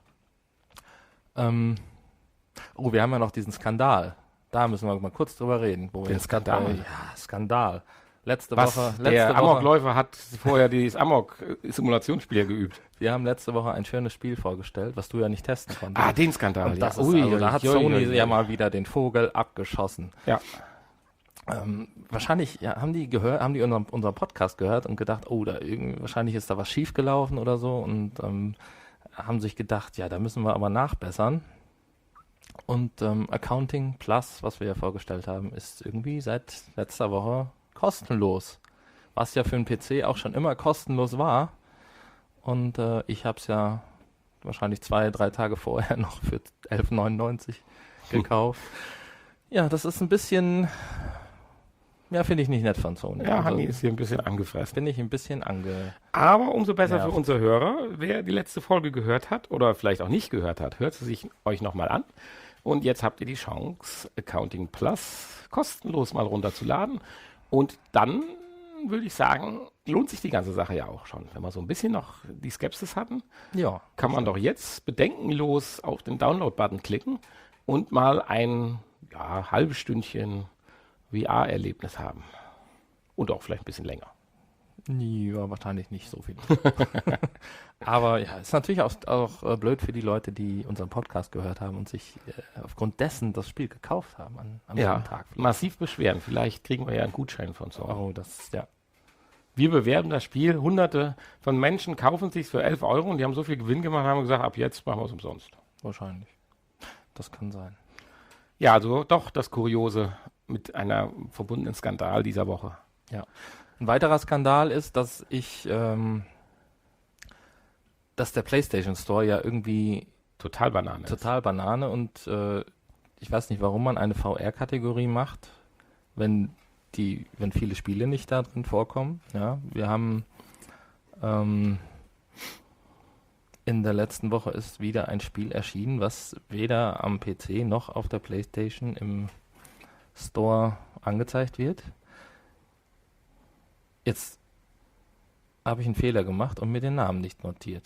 Speaker 1: Wir haben ja noch diesen Skandal. Da müssen wir mal kurz drüber reden.
Speaker 2: Den Skandal?
Speaker 1: Skandal. Letzte
Speaker 2: Der Amokläufer hat vorher dieses Amok-Simulationsspiel geübt.
Speaker 1: Wir haben letzte Woche ein schönes Spiel vorgestellt, was du ja nicht testen konntest.
Speaker 2: Den Skandal.
Speaker 1: Und da hat Sony ja mal wieder den Vogel abgeschossen.
Speaker 2: Ja.
Speaker 1: Wahrscheinlich haben die unseren Podcast gehört und gedacht, wahrscheinlich ist da was schiefgelaufen oder so und haben sich gedacht, ja, da müssen wir aber nachbessern. Und Accounting Plus, was wir ja vorgestellt haben, ist irgendwie seit letzter Woche kostenlos. Was ja für einen PC auch schon immer kostenlos war. Und ich habe es ja wahrscheinlich 2-3 Tage vorher noch für 11,99 gekauft. Ja, das ist ein bisschen... Ja, finde ich nicht nett von Sony.
Speaker 2: Ja, Hanni ist hier ein bisschen angefressen.
Speaker 1: Bin ich ein bisschen
Speaker 2: Aber umso besser für unsere Hörer. Wer die letzte Folge gehört hat oder vielleicht auch nicht gehört hat, hört sie sich euch nochmal an. Und jetzt habt ihr die Chance, Accounting Plus kostenlos mal runterzuladen. Und dann würde ich sagen, lohnt sich die ganze Sache ja auch schon. Wenn wir so ein bisschen noch die Skepsis hatten, kann man doch jetzt bedenkenlos auf den Download-Button klicken und mal ein halbes Stündchen VR-Erlebnis haben. Und auch vielleicht ein bisschen länger.
Speaker 1: Ja, wahrscheinlich nicht so viel. Aber ja, ist natürlich auch blöd für die Leute, die unseren Podcast gehört haben und sich aufgrund dessen das Spiel gekauft haben am selben Tag.
Speaker 2: Massiv beschweren. Vielleicht kriegen wir ja einen Gutschein von so.
Speaker 1: Ja.
Speaker 2: Wir bewerben das Spiel. Hunderte von Menschen kaufen es sich für 11 Euro und die haben so viel Gewinn gemacht, haben gesagt, ab jetzt machen wir es umsonst.
Speaker 1: Wahrscheinlich. Das kann sein.
Speaker 2: Ja, also doch das Kuriose mit einer verbundenen Skandal dieser Woche.
Speaker 1: Ja. Ein weiterer Skandal ist, dass der PlayStation Store ja irgendwie
Speaker 2: total Banane
Speaker 1: und ich weiß nicht, warum man eine VR-Kategorie macht, wenn viele Spiele nicht da drin vorkommen. Ja, wir haben in der letzten Woche ist wieder ein Spiel erschienen, was weder am PC noch auf der PlayStation im Store angezeigt wird. Jetzt habe ich einen Fehler gemacht und mir den Namen nicht notiert.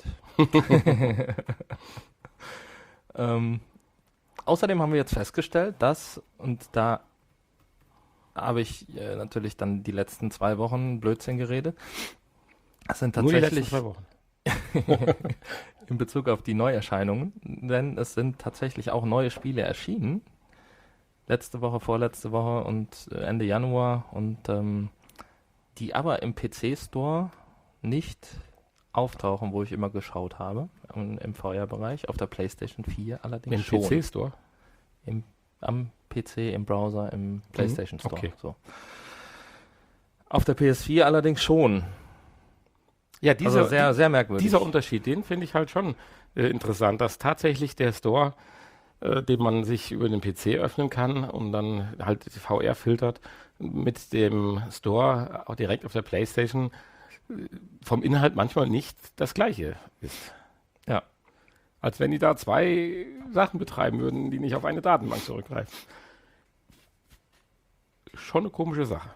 Speaker 1: Außerdem haben wir jetzt festgestellt, dass, und da habe ich natürlich dann die letzten 2 Wochen Blödsinn geredet, das sind tatsächlich
Speaker 2: nur die letzten 2 Wochen.
Speaker 1: in Bezug auf die Neuerscheinungen, denn es sind tatsächlich auch neue Spiele erschienen. Letzte Woche, vorletzte Woche und Ende Januar und die aber im PC-Store nicht auftauchen, wo ich immer geschaut habe, im VR-Bereich, auf der PlayStation 4 allerdings schon.
Speaker 2: Im PC-Store?
Speaker 1: Am PC, im Browser, im PlayStation Store.
Speaker 2: Okay.
Speaker 1: So. Auf der PS4 allerdings schon.
Speaker 2: Ja,
Speaker 1: sehr, sehr merkwürdig.
Speaker 2: Dieser Unterschied, den finde ich halt schon interessant, dass tatsächlich der Store, den man sich über den PC öffnen kann und dann halt VR filtert, mit dem Store auch direkt auf der PlayStation vom Inhalt manchmal nicht das gleiche ist.
Speaker 1: Ja.
Speaker 2: Als wenn die da 2 Sachen betreiben würden, die nicht auf eine Datenbank zurückgreifen. Schon eine komische Sache.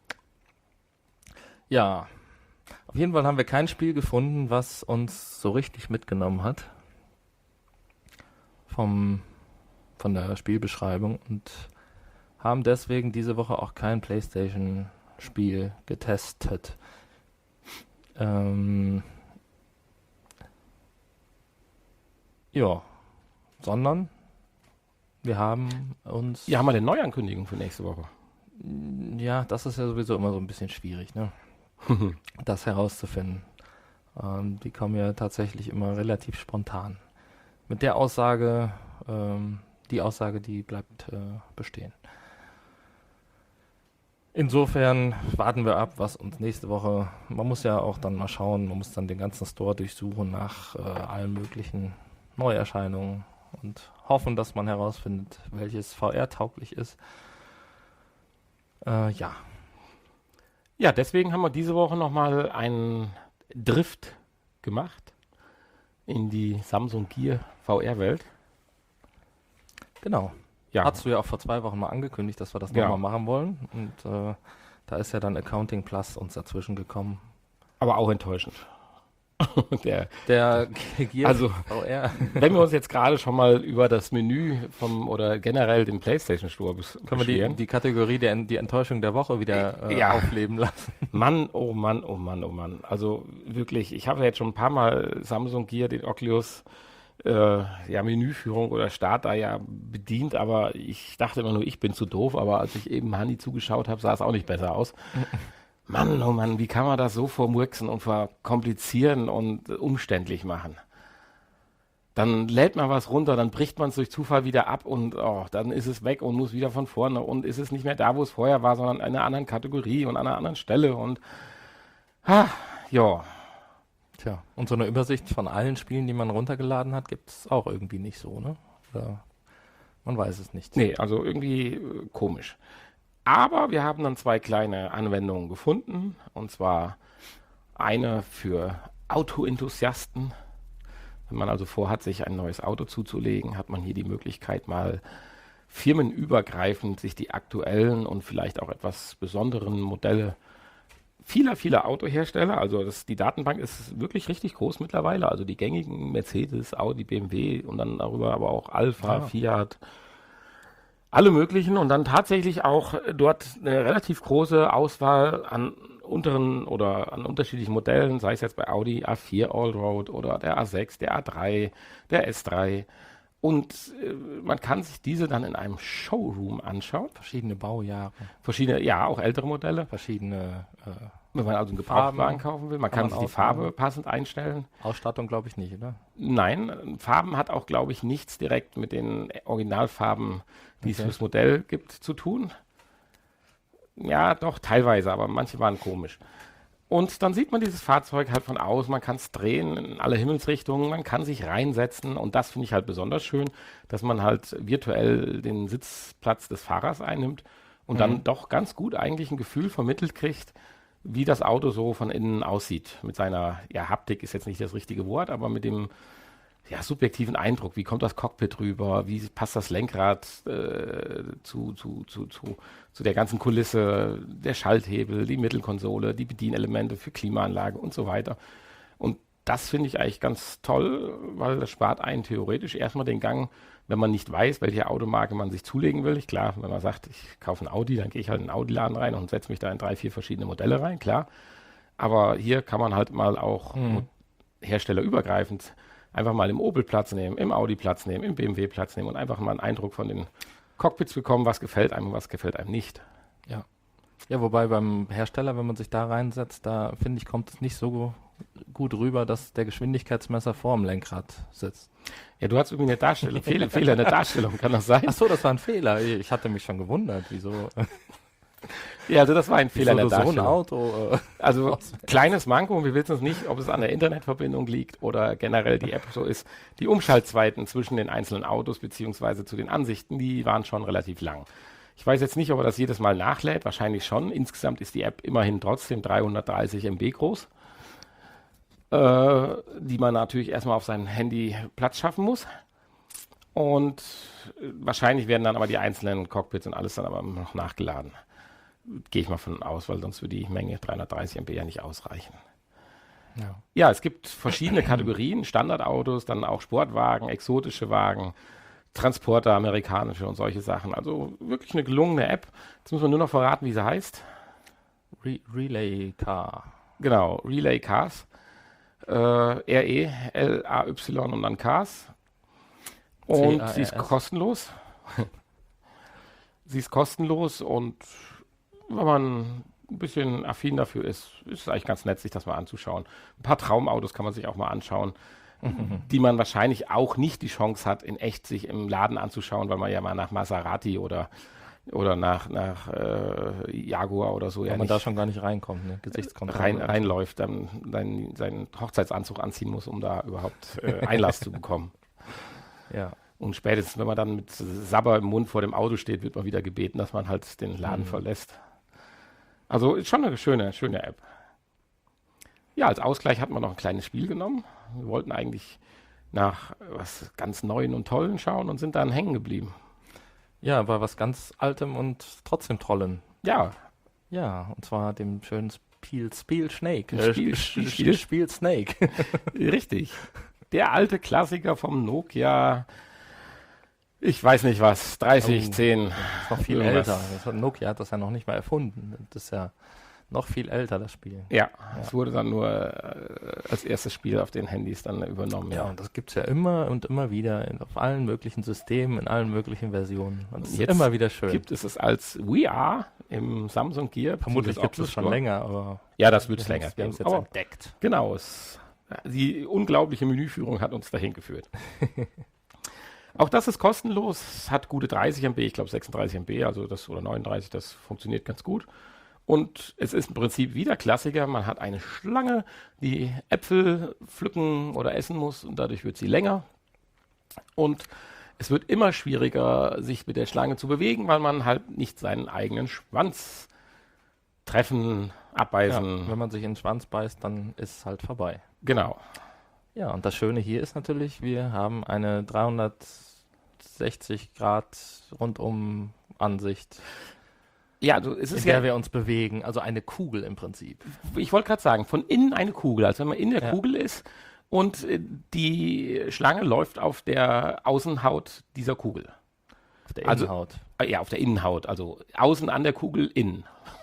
Speaker 1: Ja. Auf jeden Fall haben wir kein Spiel gefunden, was uns so richtig mitgenommen hat. Von der Spielbeschreibung und haben deswegen diese Woche auch kein PlayStation-Spiel getestet. Sondern wir haben uns...
Speaker 2: Ja, haben wir denn Neuankündigungen für nächste Woche?
Speaker 1: Ja, das ist ja sowieso immer so ein bisschen schwierig, ne? Das herauszufinden. Die kommen ja tatsächlich immer relativ spontan. Mit der Aussage, die bleibt bestehen. Insofern warten wir ab, was uns nächste Woche, man muss ja auch dann mal schauen, man muss dann den ganzen Store durchsuchen nach allen möglichen Neuerscheinungen und hoffen, dass man herausfindet, welches VR-tauglich ist. Ja.
Speaker 2: Ja, deswegen haben wir diese Woche nochmal einen Drift gemacht in die Samsung Gear VR-Welt.
Speaker 1: Genau.
Speaker 2: Ja,
Speaker 1: Hast du ja auch vor 2 Wochen mal angekündigt, dass wir das
Speaker 2: Ja.
Speaker 1: nochmal machen wollen. Und da ist ja dann Accounting Plus uns dazwischen gekommen.
Speaker 2: aber auch enttäuschend.
Speaker 1: Der Gear
Speaker 2: Also,
Speaker 1: VR.
Speaker 2: wenn wir uns jetzt gerade schon mal über das Menü oder generell den PlayStation Store
Speaker 1: Können wir
Speaker 2: beschweren.
Speaker 1: die Kategorie die Enttäuschung der Woche wieder
Speaker 2: Ja.
Speaker 1: aufleben lassen?
Speaker 2: Mann, oh Mann, oh Mann, oh Mann. Also wirklich, ich habe ja jetzt schon ein paar Mal Samsung Gear, den Oculus, Menüführung oder Start da ja bedient, aber ich dachte immer nur, ich bin zu doof, aber als ich eben Hanni zugeschaut habe, sah es auch nicht besser aus. Mann, oh Mann, wie kann man das so vermurksen und verkomplizieren und umständlich machen? Dann lädt man was runter, dann bricht man es durch Zufall wieder ab und dann ist es weg und muss wieder von vorne und ist es nicht mehr da, wo es vorher war, sondern in einer anderen Kategorie und an einer anderen Stelle und ja.
Speaker 1: Tja, und so eine Übersicht von allen Spielen, die man runtergeladen hat, gibt es auch irgendwie nicht so, ne? Oder man weiß es nicht.
Speaker 2: Nee, also irgendwie komisch. Aber wir haben dann 2 kleine Anwendungen gefunden. Und zwar eine für Autoenthusiasten. Wenn man also vorhat, sich ein neues Auto zuzulegen, hat man hier die Möglichkeit, mal firmenübergreifend sich die aktuellen und vielleicht auch etwas besonderen Modelle vieler Autohersteller, also die Datenbank ist wirklich richtig groß mittlerweile, also die gängigen Mercedes, Audi, BMW und dann darüber aber auch Alfa, Fiat, alle möglichen und dann tatsächlich auch dort eine relativ große Auswahl an unteren oder an unterschiedlichen Modellen, sei es jetzt bei Audi A4 Allroad oder der A6, der A3, der S3 und man kann sich diese dann in einem Showroom anschauen.
Speaker 1: Verschiedene Baujahre,
Speaker 2: Verschiedene, ja, auch ältere Modelle.
Speaker 1: verschiedene
Speaker 2: Wenn man also einen
Speaker 1: Farben
Speaker 2: Gebrauchtwagen kaufen will, man
Speaker 1: kann
Speaker 2: kann
Speaker 1: man
Speaker 2: sich die
Speaker 1: auswählen.
Speaker 2: Farbe passend einstellen.
Speaker 1: Ausstattung, glaube ich nicht, oder?
Speaker 2: Nein, Farben hat auch, glaube ich, nichts direkt mit den Originalfarben, die es
Speaker 1: Okay.
Speaker 2: fürs Modell gibt, zu tun. Ja, doch, teilweise, aber manche waren komisch. Und dann sieht man dieses Fahrzeug halt von außen, man kann es drehen in alle Himmelsrichtungen, man kann sich reinsetzen und das finde ich halt besonders schön, dass man halt virtuell den Sitzplatz des Fahrers einnimmt und dann doch ganz gut eigentlich ein Gefühl vermittelt kriegt, wie das Auto so von innen aussieht. Mit seiner, ja, Haptik ist jetzt nicht das richtige Wort, aber mit dem subjektiven Eindruck. Wie kommt das Cockpit rüber? Wie passt das Lenkrad zu der ganzen Kulisse? Der Schalthebel, die Mittelkonsole, die Bedienelemente für Klimaanlage und so weiter. Und das finde ich eigentlich ganz toll, weil das spart einen theoretisch erstmal den Gang, wenn man nicht weiß, welche Automarke man sich zulegen will. Klar, wenn man sagt, ich kaufe ein Audi, dann gehe ich halt in einen Audi-Laden rein und setze mich da in 3, 4 verschiedene Modelle rein, klar. Aber hier kann man halt mal auch herstellerübergreifend einfach mal im Opel Platz nehmen, im Audi Platz nehmen, im BMW Platz nehmen und einfach mal einen Eindruck von den Cockpits bekommen, was gefällt einem und was gefällt einem nicht.
Speaker 1: Ja. Ja, wobei beim Hersteller, wenn man sich da reinsetzt, da finde ich, kommt es nicht so gut rüber, dass der Geschwindigkeitsmesser vorm Lenkrad sitzt.
Speaker 2: Ja, du hast irgendwie eine Darstellung, Fehler in der Darstellung, kann das sein?
Speaker 1: Ach so, das war ein Fehler. Ich hatte mich schon gewundert, wieso
Speaker 2: Ja, also das war ein Fehler in der
Speaker 1: so ein
Speaker 2: Darstellung.
Speaker 1: Auto.
Speaker 2: Also kleines Manko, wir wissen es nicht, ob es an der Internetverbindung liegt oder generell die App so ist. Die Umschaltzeiten zwischen den einzelnen Autos beziehungsweise zu den Ansichten, die waren schon relativ lang. Ich weiß jetzt nicht, ob er das jedes Mal nachlädt, wahrscheinlich schon. Insgesamt ist die App immerhin trotzdem 330 MB groß, die man natürlich erstmal auf seinem Handy Platz schaffen muss. Und wahrscheinlich werden dann aber die einzelnen Cockpits und alles dann aber noch nachgeladen. Gehe ich mal von aus, weil sonst würde die Menge 330 MB ja nicht ausreichen.
Speaker 1: Ja.
Speaker 2: Ja, es gibt verschiedene Kategorien, Standardautos, dann auch Sportwagen, exotische Wagen, Transporter, amerikanische und solche Sachen. Also wirklich eine gelungene App. Jetzt muss man nur noch verraten, wie sie heißt.
Speaker 1: Relay Car.
Speaker 2: Genau, Relay Cars. R-E-L-A-Y und dann Cars. Und
Speaker 1: C-A-R-S.
Speaker 2: sie ist kostenlos. Sie ist kostenlos und wenn man ein bisschen affin dafür ist, ist es eigentlich ganz nett, sich das mal anzuschauen. Ein paar Traumautos kann man sich auch mal anschauen, die man wahrscheinlich auch nicht die Chance hat, in echt sich im Laden anzuschauen, weil man ja mal nach Maserati oder nach Jaguar oder so
Speaker 1: Weil
Speaker 2: ja
Speaker 1: man
Speaker 2: nicht
Speaker 1: da schon gar nicht reinkommt, ne? Gesichtskontrolle.
Speaker 2: reinläuft, dann seinen Hochzeitsanzug anziehen muss, um da überhaupt Einlass zu bekommen.
Speaker 1: Ja.
Speaker 2: Und spätestens, wenn man dann mit Sabber im Mund vor dem Auto steht, wird man wieder gebeten, dass man halt den Laden verlässt. Also ist schon eine schöne App. Ja, als Ausgleich hat man noch ein kleines Spiel genommen. Wir wollten eigentlich nach was ganz Neuen und Tollen schauen und sind dann hängen geblieben.
Speaker 1: Ja, bei was ganz Altem und trotzdem Trollen.
Speaker 2: Ja.
Speaker 1: Ja, und zwar dem schönen Spiel Snake.
Speaker 2: Spiel
Speaker 1: Snake.
Speaker 2: Richtig. Der alte Klassiker vom Nokia, ich weiß nicht was, 3010.
Speaker 1: Das ist noch viel älter. Nokia hat das ja noch nicht mal erfunden. Das ist ja noch viel älter, das Spiel.
Speaker 2: Ja, es wurde dann nur als erstes Spiel auf den Handys dann übernommen.
Speaker 1: Ja, und das gibt es ja immer und immer wieder auf allen möglichen Systemen, in allen möglichen Versionen. Und es ist immer wieder schön.
Speaker 2: Gibt es als VR im Samsung Gear.
Speaker 1: Vermutlich gibt es schon länger, aber...
Speaker 2: Ja, das wird es länger.
Speaker 1: Wir haben es jetzt entdeckt.
Speaker 2: Genau, die unglaubliche Menüführung hat uns dahin geführt. Auch das ist kostenlos, hat gute 30 MB, ich glaube 36 MB, also das oder 39, das funktioniert ganz gut. Und es ist im Prinzip wieder Klassiker, man hat eine Schlange, die Äpfel pflücken oder essen muss und dadurch wird sie länger. Und es wird immer schwieriger, sich mit der Schlange zu bewegen, weil man halt nicht seinen eigenen Schwanz treffen, abbeißen.
Speaker 1: Ja, wenn man sich in den Schwanz beißt, dann ist es halt vorbei.
Speaker 2: Genau.
Speaker 1: Ja, und das Schöne hier ist natürlich, wir haben eine 360 Grad rundum Ansicht.
Speaker 2: Ja, also es ist
Speaker 1: in der wir uns bewegen, also eine Kugel im Prinzip.
Speaker 2: Ich wollte gerade sagen, von innen eine Kugel, also wenn man in der Kugel ist und die Schlange läuft auf der Außenhaut dieser Kugel.
Speaker 1: Auf der Innenhaut.
Speaker 2: Also, ja, auf der Innenhaut, also außen an der Kugel innen.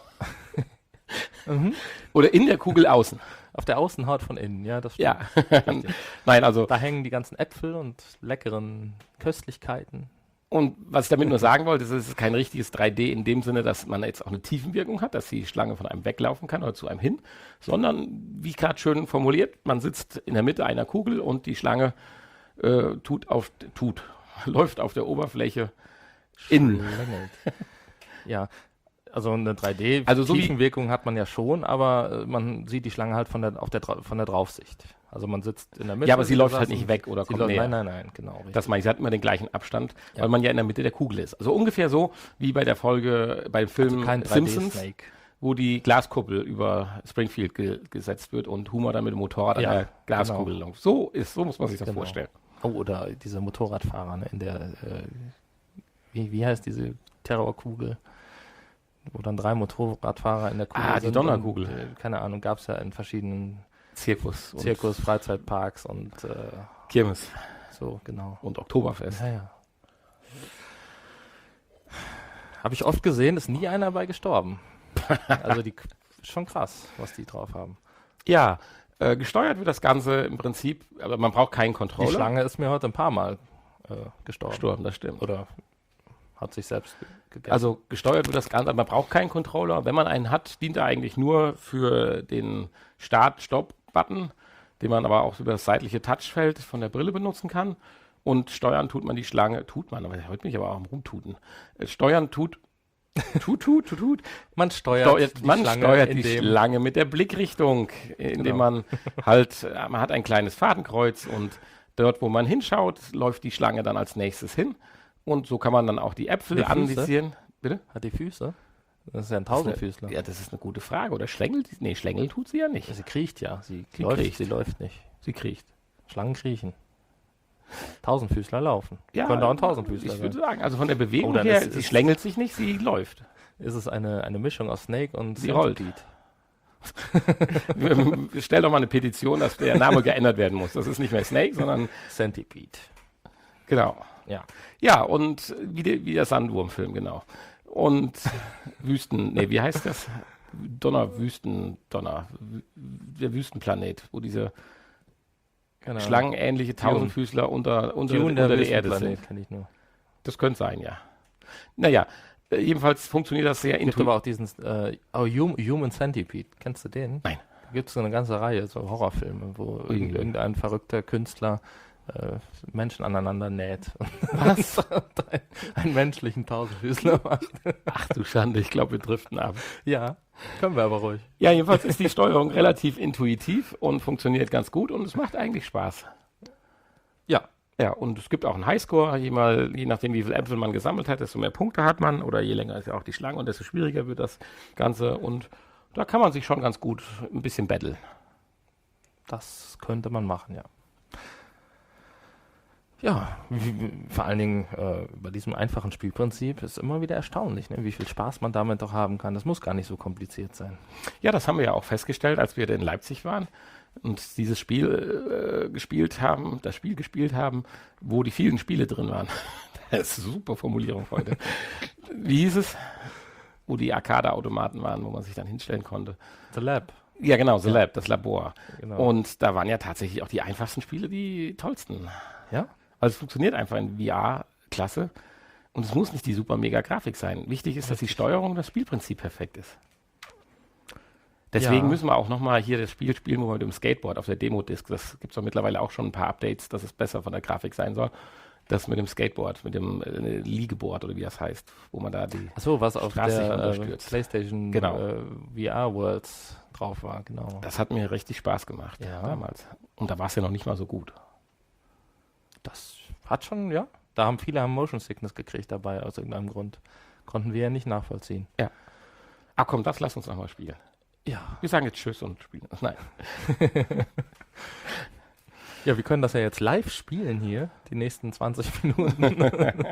Speaker 2: Oder in der Kugel außen.
Speaker 1: Auf der Außenhaut von innen, ja, das stimmt.
Speaker 2: Ja. Nein, also
Speaker 1: da hängen die ganzen Äpfel und leckeren Köstlichkeiten.
Speaker 2: Und was ich damit nur sagen wollte, ist, es ist kein richtiges 3D in dem Sinne, dass man jetzt auch eine Tiefenwirkung hat, dass die Schlange von einem weglaufen kann oder zu einem hin, sondern, wie gerade schön formuliert, man sitzt in der Mitte einer Kugel und die Schlange läuft auf der Oberfläche innen.
Speaker 1: Ja, also eine 3D-Tiefenwirkung hat man ja schon, aber man sieht die Schlange halt von der Draufsicht. Also man sitzt in der Mitte.
Speaker 2: Ja, aber sie läuft halt nicht weg oder kommt näher.
Speaker 1: Nein, genau. Richtig.
Speaker 2: Das meine ich, sie hat immer den gleichen Abstand, weil man ja in der Mitte der Kugel ist. Also ungefähr so wie bei der Folge, beim Film Simpsons, wo die Glaskuppel über Springfield gesetzt wird und Homer dann mit dem Motorrad an der Glaskugel läuft. So muss man sich das vorstellen.
Speaker 1: Oh, oder diese Motorradfahrer, ne, in der, wie heißt diese Terrorkugel? Wo dann 3 Motorradfahrer in der Kugel sind.
Speaker 2: Die Donnerkugel.
Speaker 1: Und, keine Ahnung, gab es ja in verschiedenen
Speaker 2: Zirkus,
Speaker 1: Freizeitparks und
Speaker 2: Kirmes.
Speaker 1: So, genau.
Speaker 2: Und Oktoberfest.
Speaker 1: Ja. Habe ich oft gesehen, ist nie einer bei gestorben. Also schon krass, was die drauf haben.
Speaker 2: Ja, gesteuert wird das Ganze im Prinzip, aber man braucht keinen Controller.
Speaker 1: Die Schlange ist mir heute ein paar Mal gestorben.
Speaker 2: Das stimmt.
Speaker 1: Oder hat sich selbst gegessen.
Speaker 2: Also gesteuert wird das Ganze, aber man braucht keinen Controller. Wenn man einen hat, dient er eigentlich nur für den Start-Stopp-Button, den man aber auch über das seitliche Touchfeld von der Brille benutzen kann. Und steuern tut man die Schlange, aber heute bin ich aber auch am Rumtuten. Steuern tut.
Speaker 1: Man steuert
Speaker 2: die Schlange mit der Blickrichtung, indem man man hat ein kleines Fadenkreuz und dort, wo man hinschaut, läuft die Schlange dann als nächstes hin. Und so kann man dann auch die Äpfel analysieren. Bitte?
Speaker 1: Hat die Füße? Das ist ja ein Tausendfüßler.
Speaker 2: Ja, das ist eine gute Frage. Oder schlängelt sie? Nee, schlängeln tut sie ja nicht.
Speaker 1: Sie kriecht ja. Sie läuft nicht.
Speaker 2: Sie kriecht.
Speaker 1: Schlangen kriechen. Tausendfüßler laufen.
Speaker 2: Ja,
Speaker 1: könnte auch ein Tausendfüßler sein.
Speaker 2: Ich würde sagen, also von der Bewegung her, sie schlängelt sich nicht, sie läuft.
Speaker 1: Ist es eine Mischung aus Snake und
Speaker 2: sie rollt. Stell doch mal eine Petition, dass der Name geändert werden muss. Das ist nicht mehr Snake, sondern
Speaker 1: Centipede.
Speaker 2: Genau.
Speaker 1: Ja.
Speaker 2: Ja, und wie der Sandwurmfilm, genau. Und wie heißt das? Der Wüstenplanet, wo diese schlangenähnliche Tausendfüßler unter der Erde sind.
Speaker 1: Kenn ich nur.
Speaker 2: Das könnte sein, ja. Naja, jedenfalls funktioniert das sehr
Speaker 1: intuitiv. Es gibt aber auch diesen Human Centipede. Kennst du den?
Speaker 2: Nein.
Speaker 1: Da gibt es so eine ganze Reihe, so Horrorfilme, wo irgendein verrückter Künstler Menschen aneinander näht.
Speaker 2: Was?
Speaker 1: Und einen menschlichen Tausendfüßler macht.
Speaker 2: Ach du Schande, ich glaube, wir driften ab.
Speaker 1: Ja, können wir aber ruhig.
Speaker 2: Ja, jedenfalls ist die Steuerung relativ intuitiv und funktioniert ganz gut und es macht eigentlich Spaß.
Speaker 1: Ja,
Speaker 2: Ja, und es gibt auch einen Highscore, je nachdem, wie viele Äpfel man gesammelt hat, desto mehr Punkte hat man. Oder je länger ist ja auch die Schlange und desto schwieriger wird das Ganze. Und da kann man sich schon ganz gut ein bisschen battlen.
Speaker 1: Das könnte man machen, ja. Ja, vor allen Dingen bei diesem einfachen Spielprinzip ist immer wieder erstaunlich, ne, wie viel Spaß man damit doch haben kann. Das muss gar nicht so kompliziert sein.
Speaker 2: Ja, das haben wir ja auch festgestellt, als wir in Leipzig waren und dieses Spiel gespielt haben, wo die vielen Spiele drin waren. Das ist eine super Formulierung heute. Wie hieß es? Wo die Arcade-Automaten waren, wo man sich dann hinstellen konnte.
Speaker 1: The Lab.
Speaker 2: Ja, genau, The Lab, das Labor.
Speaker 1: Genau.
Speaker 2: Und da waren ja tatsächlich auch die einfachsten Spiele die tollsten.
Speaker 1: Ja?
Speaker 2: Also es funktioniert einfach in VR klasse und es muss nicht die super mega Grafik sein. Wichtig ist, dass die Steuerung und das Spielprinzip perfekt ist. Deswegen müssen wir auch nochmal hier das Spiel spielen, wo wir mit dem Skateboard auf der Demo-Disc, das gibt es doch mittlerweile auch schon ein paar Updates, dass es besser von der Grafik sein soll. Das mit dem Skateboard, mit dem Liegeboard oder wie das heißt, wo man da die
Speaker 1: Achso, was auf
Speaker 2: Straße
Speaker 1: der
Speaker 2: runterstürzt.
Speaker 1: PlayStation
Speaker 2: Genau.
Speaker 1: VR Worlds drauf war, genau.
Speaker 2: Das hat mir richtig Spaß gemacht damals. Und da war es ja noch nicht mal so gut.
Speaker 1: Das hat schon, ja. Da haben viele Motion Sickness gekriegt dabei, aus irgendeinem Grund. Konnten wir ja nicht nachvollziehen.
Speaker 2: Ja. Ach komm, das lass uns nochmal spielen.
Speaker 1: Ja.
Speaker 2: Wir sagen jetzt Tschüss und spielen. Nein.
Speaker 1: Ja, wir können das ja jetzt live spielen hier, die nächsten 20 Minuten.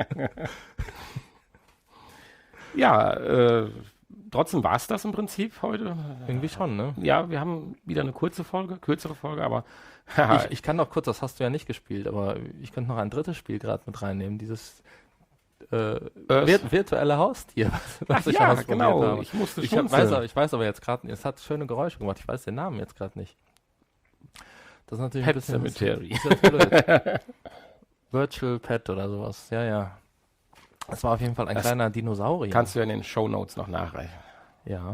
Speaker 2: Ja, trotzdem war es das im Prinzip heute.
Speaker 1: Irgendwie schon, ne?
Speaker 2: Ja, wir haben wieder eine kürzere Folge, aber
Speaker 1: Ich kann noch kurz, das hast du ja nicht gespielt, aber ich könnte noch ein drittes Spiel gerade mit reinnehmen, dieses virtuelle Haustier, was ich
Speaker 2: ja,
Speaker 1: ausprobiert
Speaker 2: genau.
Speaker 1: habe.
Speaker 2: Ich musste
Speaker 1: Ich
Speaker 2: schmunzeln.
Speaker 1: weiß aber jetzt gerade, es hat schöne Geräusche gemacht, ich weiß den Namen jetzt gerade nicht. Das ist natürlich
Speaker 2: Pet
Speaker 1: ein bisschen
Speaker 2: Cemetery.
Speaker 1: ist ja blöd. Virtual Pet oder sowas, ja, ja. Das war auf jeden Fall ein kleiner Dinosaurier.
Speaker 2: Kannst du ja in den Shownotes noch nachreichen.
Speaker 1: Ja.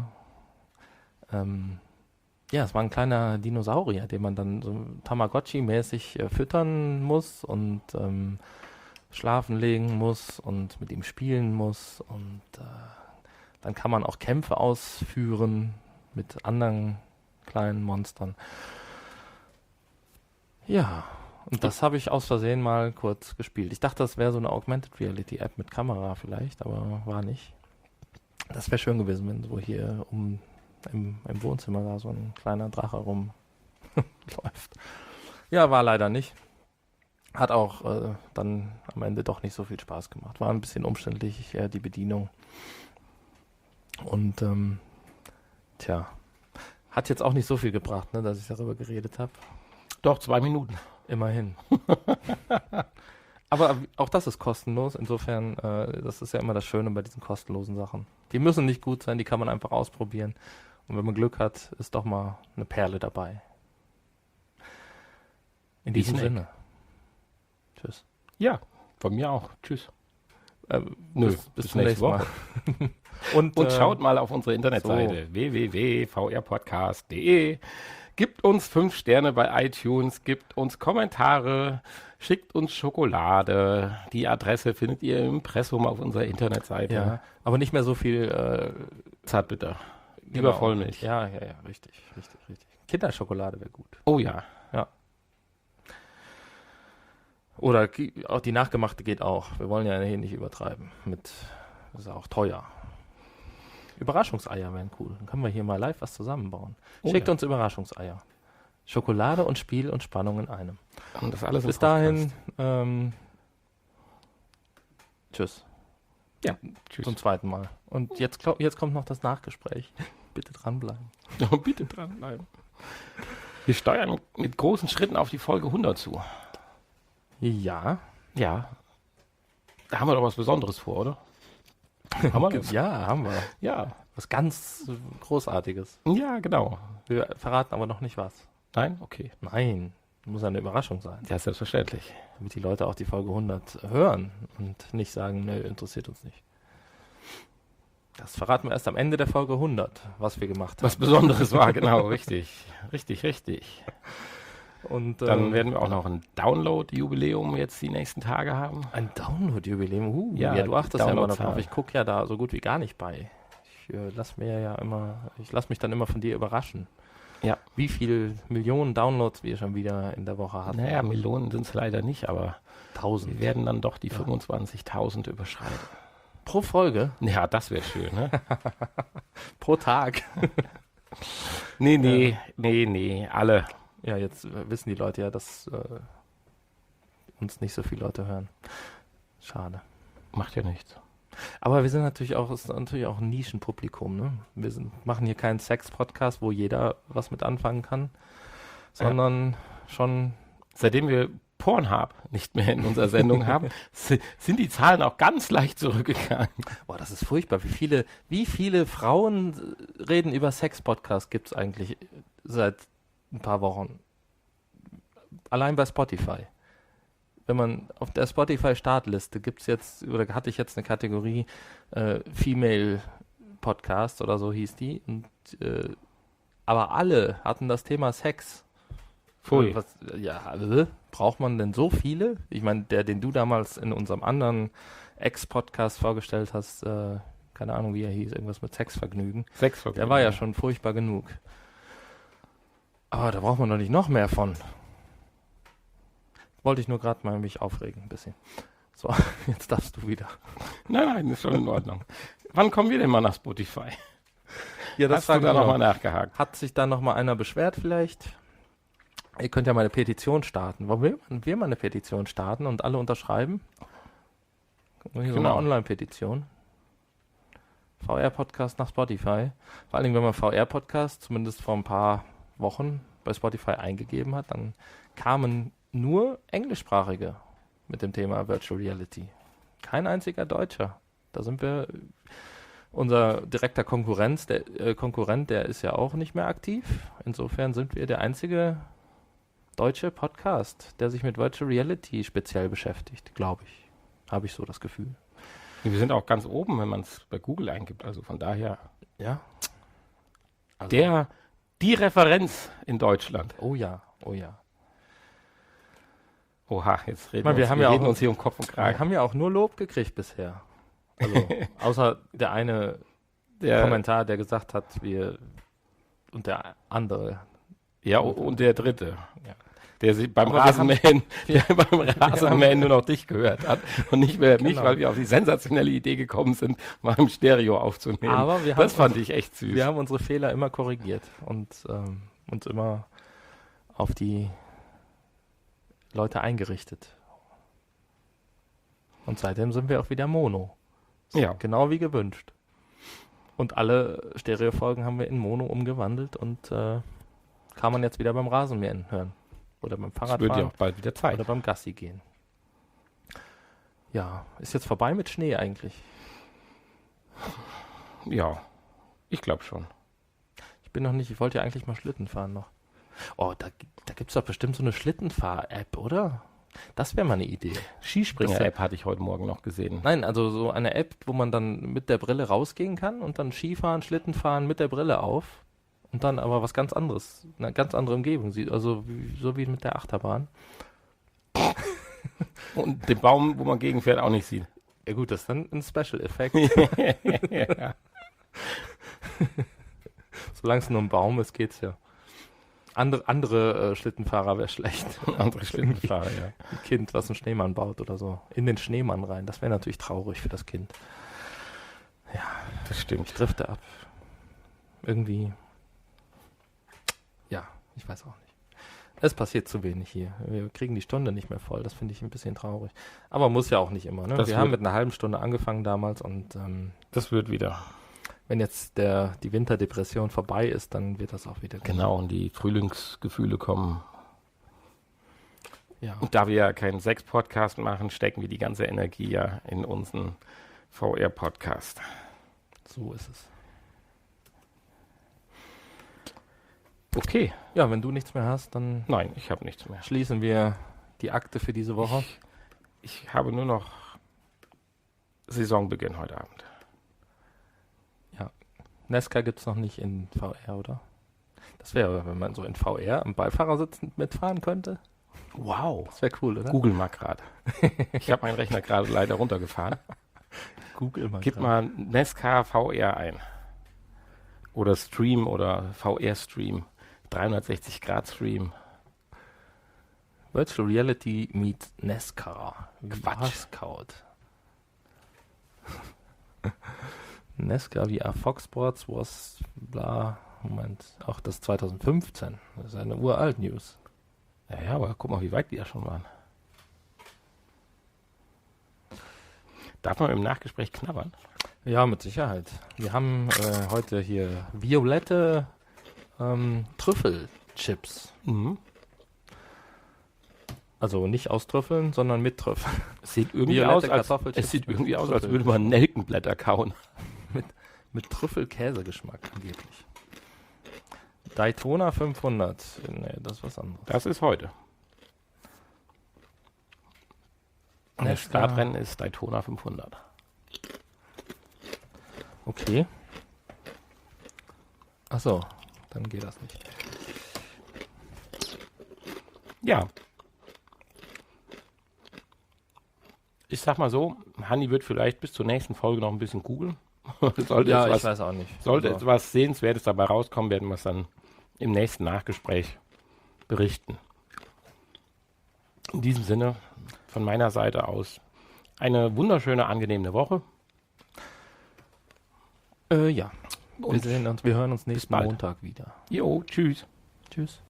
Speaker 1: Ja, es war ein kleiner Dinosaurier, den man dann so Tamagotchi-mäßig füttern muss und schlafen legen muss und mit ihm spielen muss. Und dann kann man auch Kämpfe ausführen mit anderen kleinen Monstern. Ja, und das habe ich aus Versehen mal kurz gespielt. Ich dachte, das wäre so eine Augmented Reality App mit Kamera vielleicht, aber war nicht. Das wäre schön gewesen, wenn so hier im Wohnzimmer da so ein kleiner Drache rumläuft. Ja, war leider nicht. Hat auch dann am Ende doch nicht so viel Spaß gemacht. War ein bisschen umständlich, die Bedienung. Und hat jetzt auch nicht so viel gebracht, ne, dass ich darüber geredet habe.
Speaker 2: Doch, 2 Minuten.
Speaker 1: Immerhin. Aber auch das ist kostenlos. Insofern, das ist ja immer das Schöne bei diesen kostenlosen Sachen. Die müssen nicht gut sein, die kann man einfach ausprobieren. Und wenn man Glück hat, ist doch mal eine Perle dabei. In diesem Sinne. Tschüss.
Speaker 2: Ja, von mir auch. Tschüss.
Speaker 1: Bis zum nächsten Mal.
Speaker 2: Und schaut mal auf unsere Internetseite www.vrpodcast.de. Gebt uns 5 Sterne bei iTunes, gebt uns Kommentare, schickt uns Schokolade. Die Adresse findet ihr im Impressum auf unserer Internetseite.
Speaker 1: Ja, aber nicht mehr so viel
Speaker 2: Zartbitter. Lieber Vollmilch.
Speaker 1: Ja, richtig. Kinderschokolade wäre gut.
Speaker 2: Oh ja.
Speaker 1: Ja. Oder auch die nachgemachte geht auch. Wir wollen ja hier nicht übertreiben. Das ist auch teuer. Überraschungseier wären cool. Dann können wir hier mal live was zusammenbauen. Schickt uns Überraschungseier. Schokolade und Spiel und Spannung in einem.
Speaker 2: Und das alles
Speaker 1: bis dahin, tschüss.
Speaker 2: Ja, tschüss.
Speaker 1: Zum zweiten Mal. Und jetzt kommt noch das Nachgespräch. Bitte dranbleiben.
Speaker 2: Oh, bitte dranbleiben. Wir steuern mit großen Schritten auf die Folge 100 zu.
Speaker 1: Ja.
Speaker 2: Ja. Da haben wir doch was Besonderes vor, oder? Haben wir das?
Speaker 1: Ja, haben wir.
Speaker 2: Ja.
Speaker 1: Was ganz Großartiges.
Speaker 2: Ja, genau.
Speaker 1: Wir verraten aber noch nicht was.
Speaker 2: Nein? Okay.
Speaker 1: Nein. Muss eine Überraschung sein.
Speaker 2: Ja, selbstverständlich.
Speaker 1: Damit die Leute auch die Folge 100 hören und nicht sagen, nö, interessiert uns nicht. Das verraten wir erst am Ende der Folge 100, was wir gemacht haben.
Speaker 2: Was Besonderes war, genau, richtig. Richtig.
Speaker 1: Und
Speaker 2: dann werden wir auch noch ein Download-Jubiläum jetzt die nächsten Tage haben.
Speaker 1: Ein Download-Jubiläum?
Speaker 2: Ja,
Speaker 1: du achtest ja immer noch drauf.
Speaker 2: Downloadzahl.
Speaker 1: Ich gucke ja da so gut wie gar nicht bei. Ich lasse mich dann immer von dir überraschen.
Speaker 2: Ja.
Speaker 1: Wie viele Millionen Downloads wir schon wieder in der Woche hatten.
Speaker 2: Naja, Millionen sind es leider nicht, aber
Speaker 1: 1000.
Speaker 2: wir werden dann doch die 25.000 überschreiten.
Speaker 1: Pro Folge?
Speaker 2: Ja, das wäre schön, ne?
Speaker 1: Pro Tag.
Speaker 2: Nee, alle.
Speaker 1: Ja, jetzt wissen die Leute ja, dass uns nicht so viele Leute hören. Schade.
Speaker 2: Macht ja nichts.
Speaker 1: Aber wir sind natürlich auch, ist natürlich auch ein Nischenpublikum, ne? Machen hier keinen Sex-Podcast, wo jeder was mit anfangen kann, sondern schon.
Speaker 2: Seitdem wir Pornhub nicht mehr in unserer Sendung haben, sind die Zahlen auch ganz leicht zurückgegangen.
Speaker 1: Boah, das ist furchtbar. Wie viele Frauen reden über Sex-Podcasts gibt es eigentlich seit ein paar Wochen? Allein bei Spotify. Wenn man auf der Spotify-Startliste gibt's jetzt, oder hatte ich jetzt eine Kategorie Female Podcast oder so hieß die. Und, aber alle hatten das Thema Sex.
Speaker 2: Pfui.
Speaker 1: Braucht man denn so viele? Ich meine, den du damals in unserem anderen Ex-Podcast vorgestellt hast, keine Ahnung, wie er hieß, irgendwas mit Sexvergnügen. Der war ja schon furchtbar genug. Aber da braucht man doch nicht noch mehr von. Wollte ich nur gerade mal mich aufregen, ein bisschen. So, jetzt darfst du wieder.
Speaker 2: Nein, ist schon in Ordnung. Wann kommen wir denn mal nach Spotify?
Speaker 1: Ja, das
Speaker 2: hast du da nochmal nachgehakt?
Speaker 1: Hat sich da nochmal einer beschwert vielleicht? Ihr könnt ja mal eine Petition starten. Wollen wir mal eine Petition starten und alle unterschreiben? Hier so eine Online-Petition. VR-Podcast nach Spotify. Vor allen Dingen, wenn man VR-Podcast zumindest vor ein paar Wochen bei Spotify eingegeben hat, dann kamen nur englischsprachige mit dem Thema Virtual Reality. Kein einziger Deutscher. Da sind wir, unser direkter Konkurrent, der ist ja auch nicht mehr aktiv. Insofern sind wir der einzige deutsche Podcast, der sich mit Virtual Reality speziell beschäftigt, glaube ich. Habe ich so das Gefühl.
Speaker 2: Wir sind auch ganz oben, wenn man es bei Google eingibt. Also von daher.
Speaker 1: Ja. Also
Speaker 2: Die Referenz in Deutschland.
Speaker 1: Oh ja.
Speaker 2: Oha, jetzt reden
Speaker 1: wir
Speaker 2: uns hier um Kopf und Kragen.
Speaker 1: Wir haben ja auch nur Lob gekriegt bisher. Also, außer der eine Kommentar, der gesagt hat, und der andere.
Speaker 2: Ja, und der dritte.
Speaker 1: Ja.
Speaker 2: Der beim Rasenmähen nur noch dich gehört hat und nicht mehr mich, weil wir auf die sensationelle Idee gekommen sind, mal im Stereo aufzunehmen.
Speaker 1: Aber
Speaker 2: das fand ich echt süß.
Speaker 1: Wir haben unsere Fehler immer korrigiert und uns immer auf die Leute eingerichtet. Und seitdem sind wir auch wieder Mono.
Speaker 2: Ja.
Speaker 1: Genau wie gewünscht. Und alle Stereofolgen haben wir in Mono umgewandelt und kann man jetzt wieder beim Rasenmähen hören. Oder beim Fahrradfahren.
Speaker 2: Das wird ja auch bald wieder Zeit.
Speaker 1: Oder beim Gassi gehen. Ja, ist jetzt vorbei mit Schnee eigentlich?
Speaker 2: Ja, ich glaube schon.
Speaker 1: Ich wollte ja eigentlich mal Schlitten fahren noch. Oh, da gibt es doch bestimmt so eine Schlittenfahr-App, oder? Das wäre mal eine Idee.
Speaker 2: Skispringer-App hatte ich heute Morgen noch gesehen.
Speaker 1: Nein, also so eine App, wo man dann mit der Brille rausgehen kann und dann Skifahren, Schlittenfahren mit der Brille auf und dann aber was ganz anderes, eine ganz andere Umgebung sieht. Also so wie mit der Achterbahn.
Speaker 2: Und den Baum, wo man gegenfährt, auch nicht sieht.
Speaker 1: Ja gut, das ist dann ein Special-Effekt.
Speaker 2: Ja.
Speaker 1: Solange es nur ein Baum ist, geht's ja. Andere Schlittenfahrer wäre schlecht.
Speaker 2: Andere Schlittenfahrer, ja.
Speaker 1: Ein Kind, was einen Schneemann baut oder so. In den Schneemann rein. Das wäre natürlich traurig für das Kind. Ja,
Speaker 2: das stimmt.
Speaker 1: Ich drifte ab. Irgendwie. Ja, ich weiß auch nicht. Es passiert zu wenig hier. Wir kriegen die Stunde nicht mehr voll. Das finde ich ein bisschen traurig. Aber muss ja auch nicht immer. Ne? Wir haben mit einer halben Stunde angefangen damals und
Speaker 2: das wird wieder.
Speaker 1: Wenn jetzt die Winterdepression vorbei ist, dann wird das auch wieder.
Speaker 2: Genau, und die Frühlingsgefühle kommen.
Speaker 1: Ja.
Speaker 2: Und da wir ja keinen Sex-Podcast machen, stecken wir die ganze Energie ja in unseren VR-Podcast.
Speaker 1: So ist es.
Speaker 2: Okay.
Speaker 1: Ja, wenn du nichts mehr hast, dann...
Speaker 2: Nein, ich habe nichts mehr.
Speaker 1: Schließen wir die Akte für diese Woche.
Speaker 2: Ich habe nur noch Saisonbeginn heute Abend.
Speaker 1: Ja. Nesca gibt es noch nicht in VR, oder? Das wäre, wenn man so in VR am Beifahrersitz mitfahren könnte.
Speaker 2: Wow.
Speaker 1: Das wäre cool, oder?
Speaker 2: Google mal gerade. Ich habe meinen Rechner gerade leider runtergefahren.
Speaker 1: Google mal.
Speaker 2: Gib mal Nesca VR ein. Oder Stream oder VR-Stream. 360-Grad-Stream.
Speaker 1: Virtual Reality meets NASCAR.
Speaker 2: Quatsch.
Speaker 1: Scout. NASCAR VR Fox Sports was bla. Moment, auch das 2015. Das ist eine uralt News.
Speaker 2: Ja, aber guck mal, wie weit die ja schon waren. Darf man im Nachgespräch knabbern?
Speaker 1: Ja, mit Sicherheit. Wir haben heute hier violette Trüffelchips.
Speaker 2: Mhm.
Speaker 1: Also nicht aus Trüffeln, sondern mit Trüffeln.
Speaker 2: Es sieht irgendwie
Speaker 1: Violette
Speaker 2: aus,
Speaker 1: Kartoffelchips
Speaker 2: als würde man Nelkenblätter kauen.
Speaker 1: Mit Trüffel-Käsegeschmack angeblich. Daytona 500. Nee, das ist was anderes.
Speaker 2: Das ist heute. Das
Speaker 1: NASCAR.
Speaker 2: Startrennen ist Daytona 500.
Speaker 1: Okay. Achso, dann geht das nicht.
Speaker 2: Ja. Ich sag mal so, Hanni wird vielleicht bis zur nächsten Folge noch ein bisschen googeln. Sollte
Speaker 1: Ja,
Speaker 2: jetzt
Speaker 1: ich weiß auch nicht.
Speaker 2: Sollte
Speaker 1: Also,
Speaker 2: etwas Sehenswertes dabei rauskommen, werden wir es dann im nächsten Nachgespräch berichten. In diesem Sinne, von meiner Seite aus, eine wunderschöne, angenehme Woche.
Speaker 1: ja. Wir hören uns nächsten
Speaker 2: bald.
Speaker 1: Montag wieder.
Speaker 2: Jo, tschüss.
Speaker 1: Tschüss.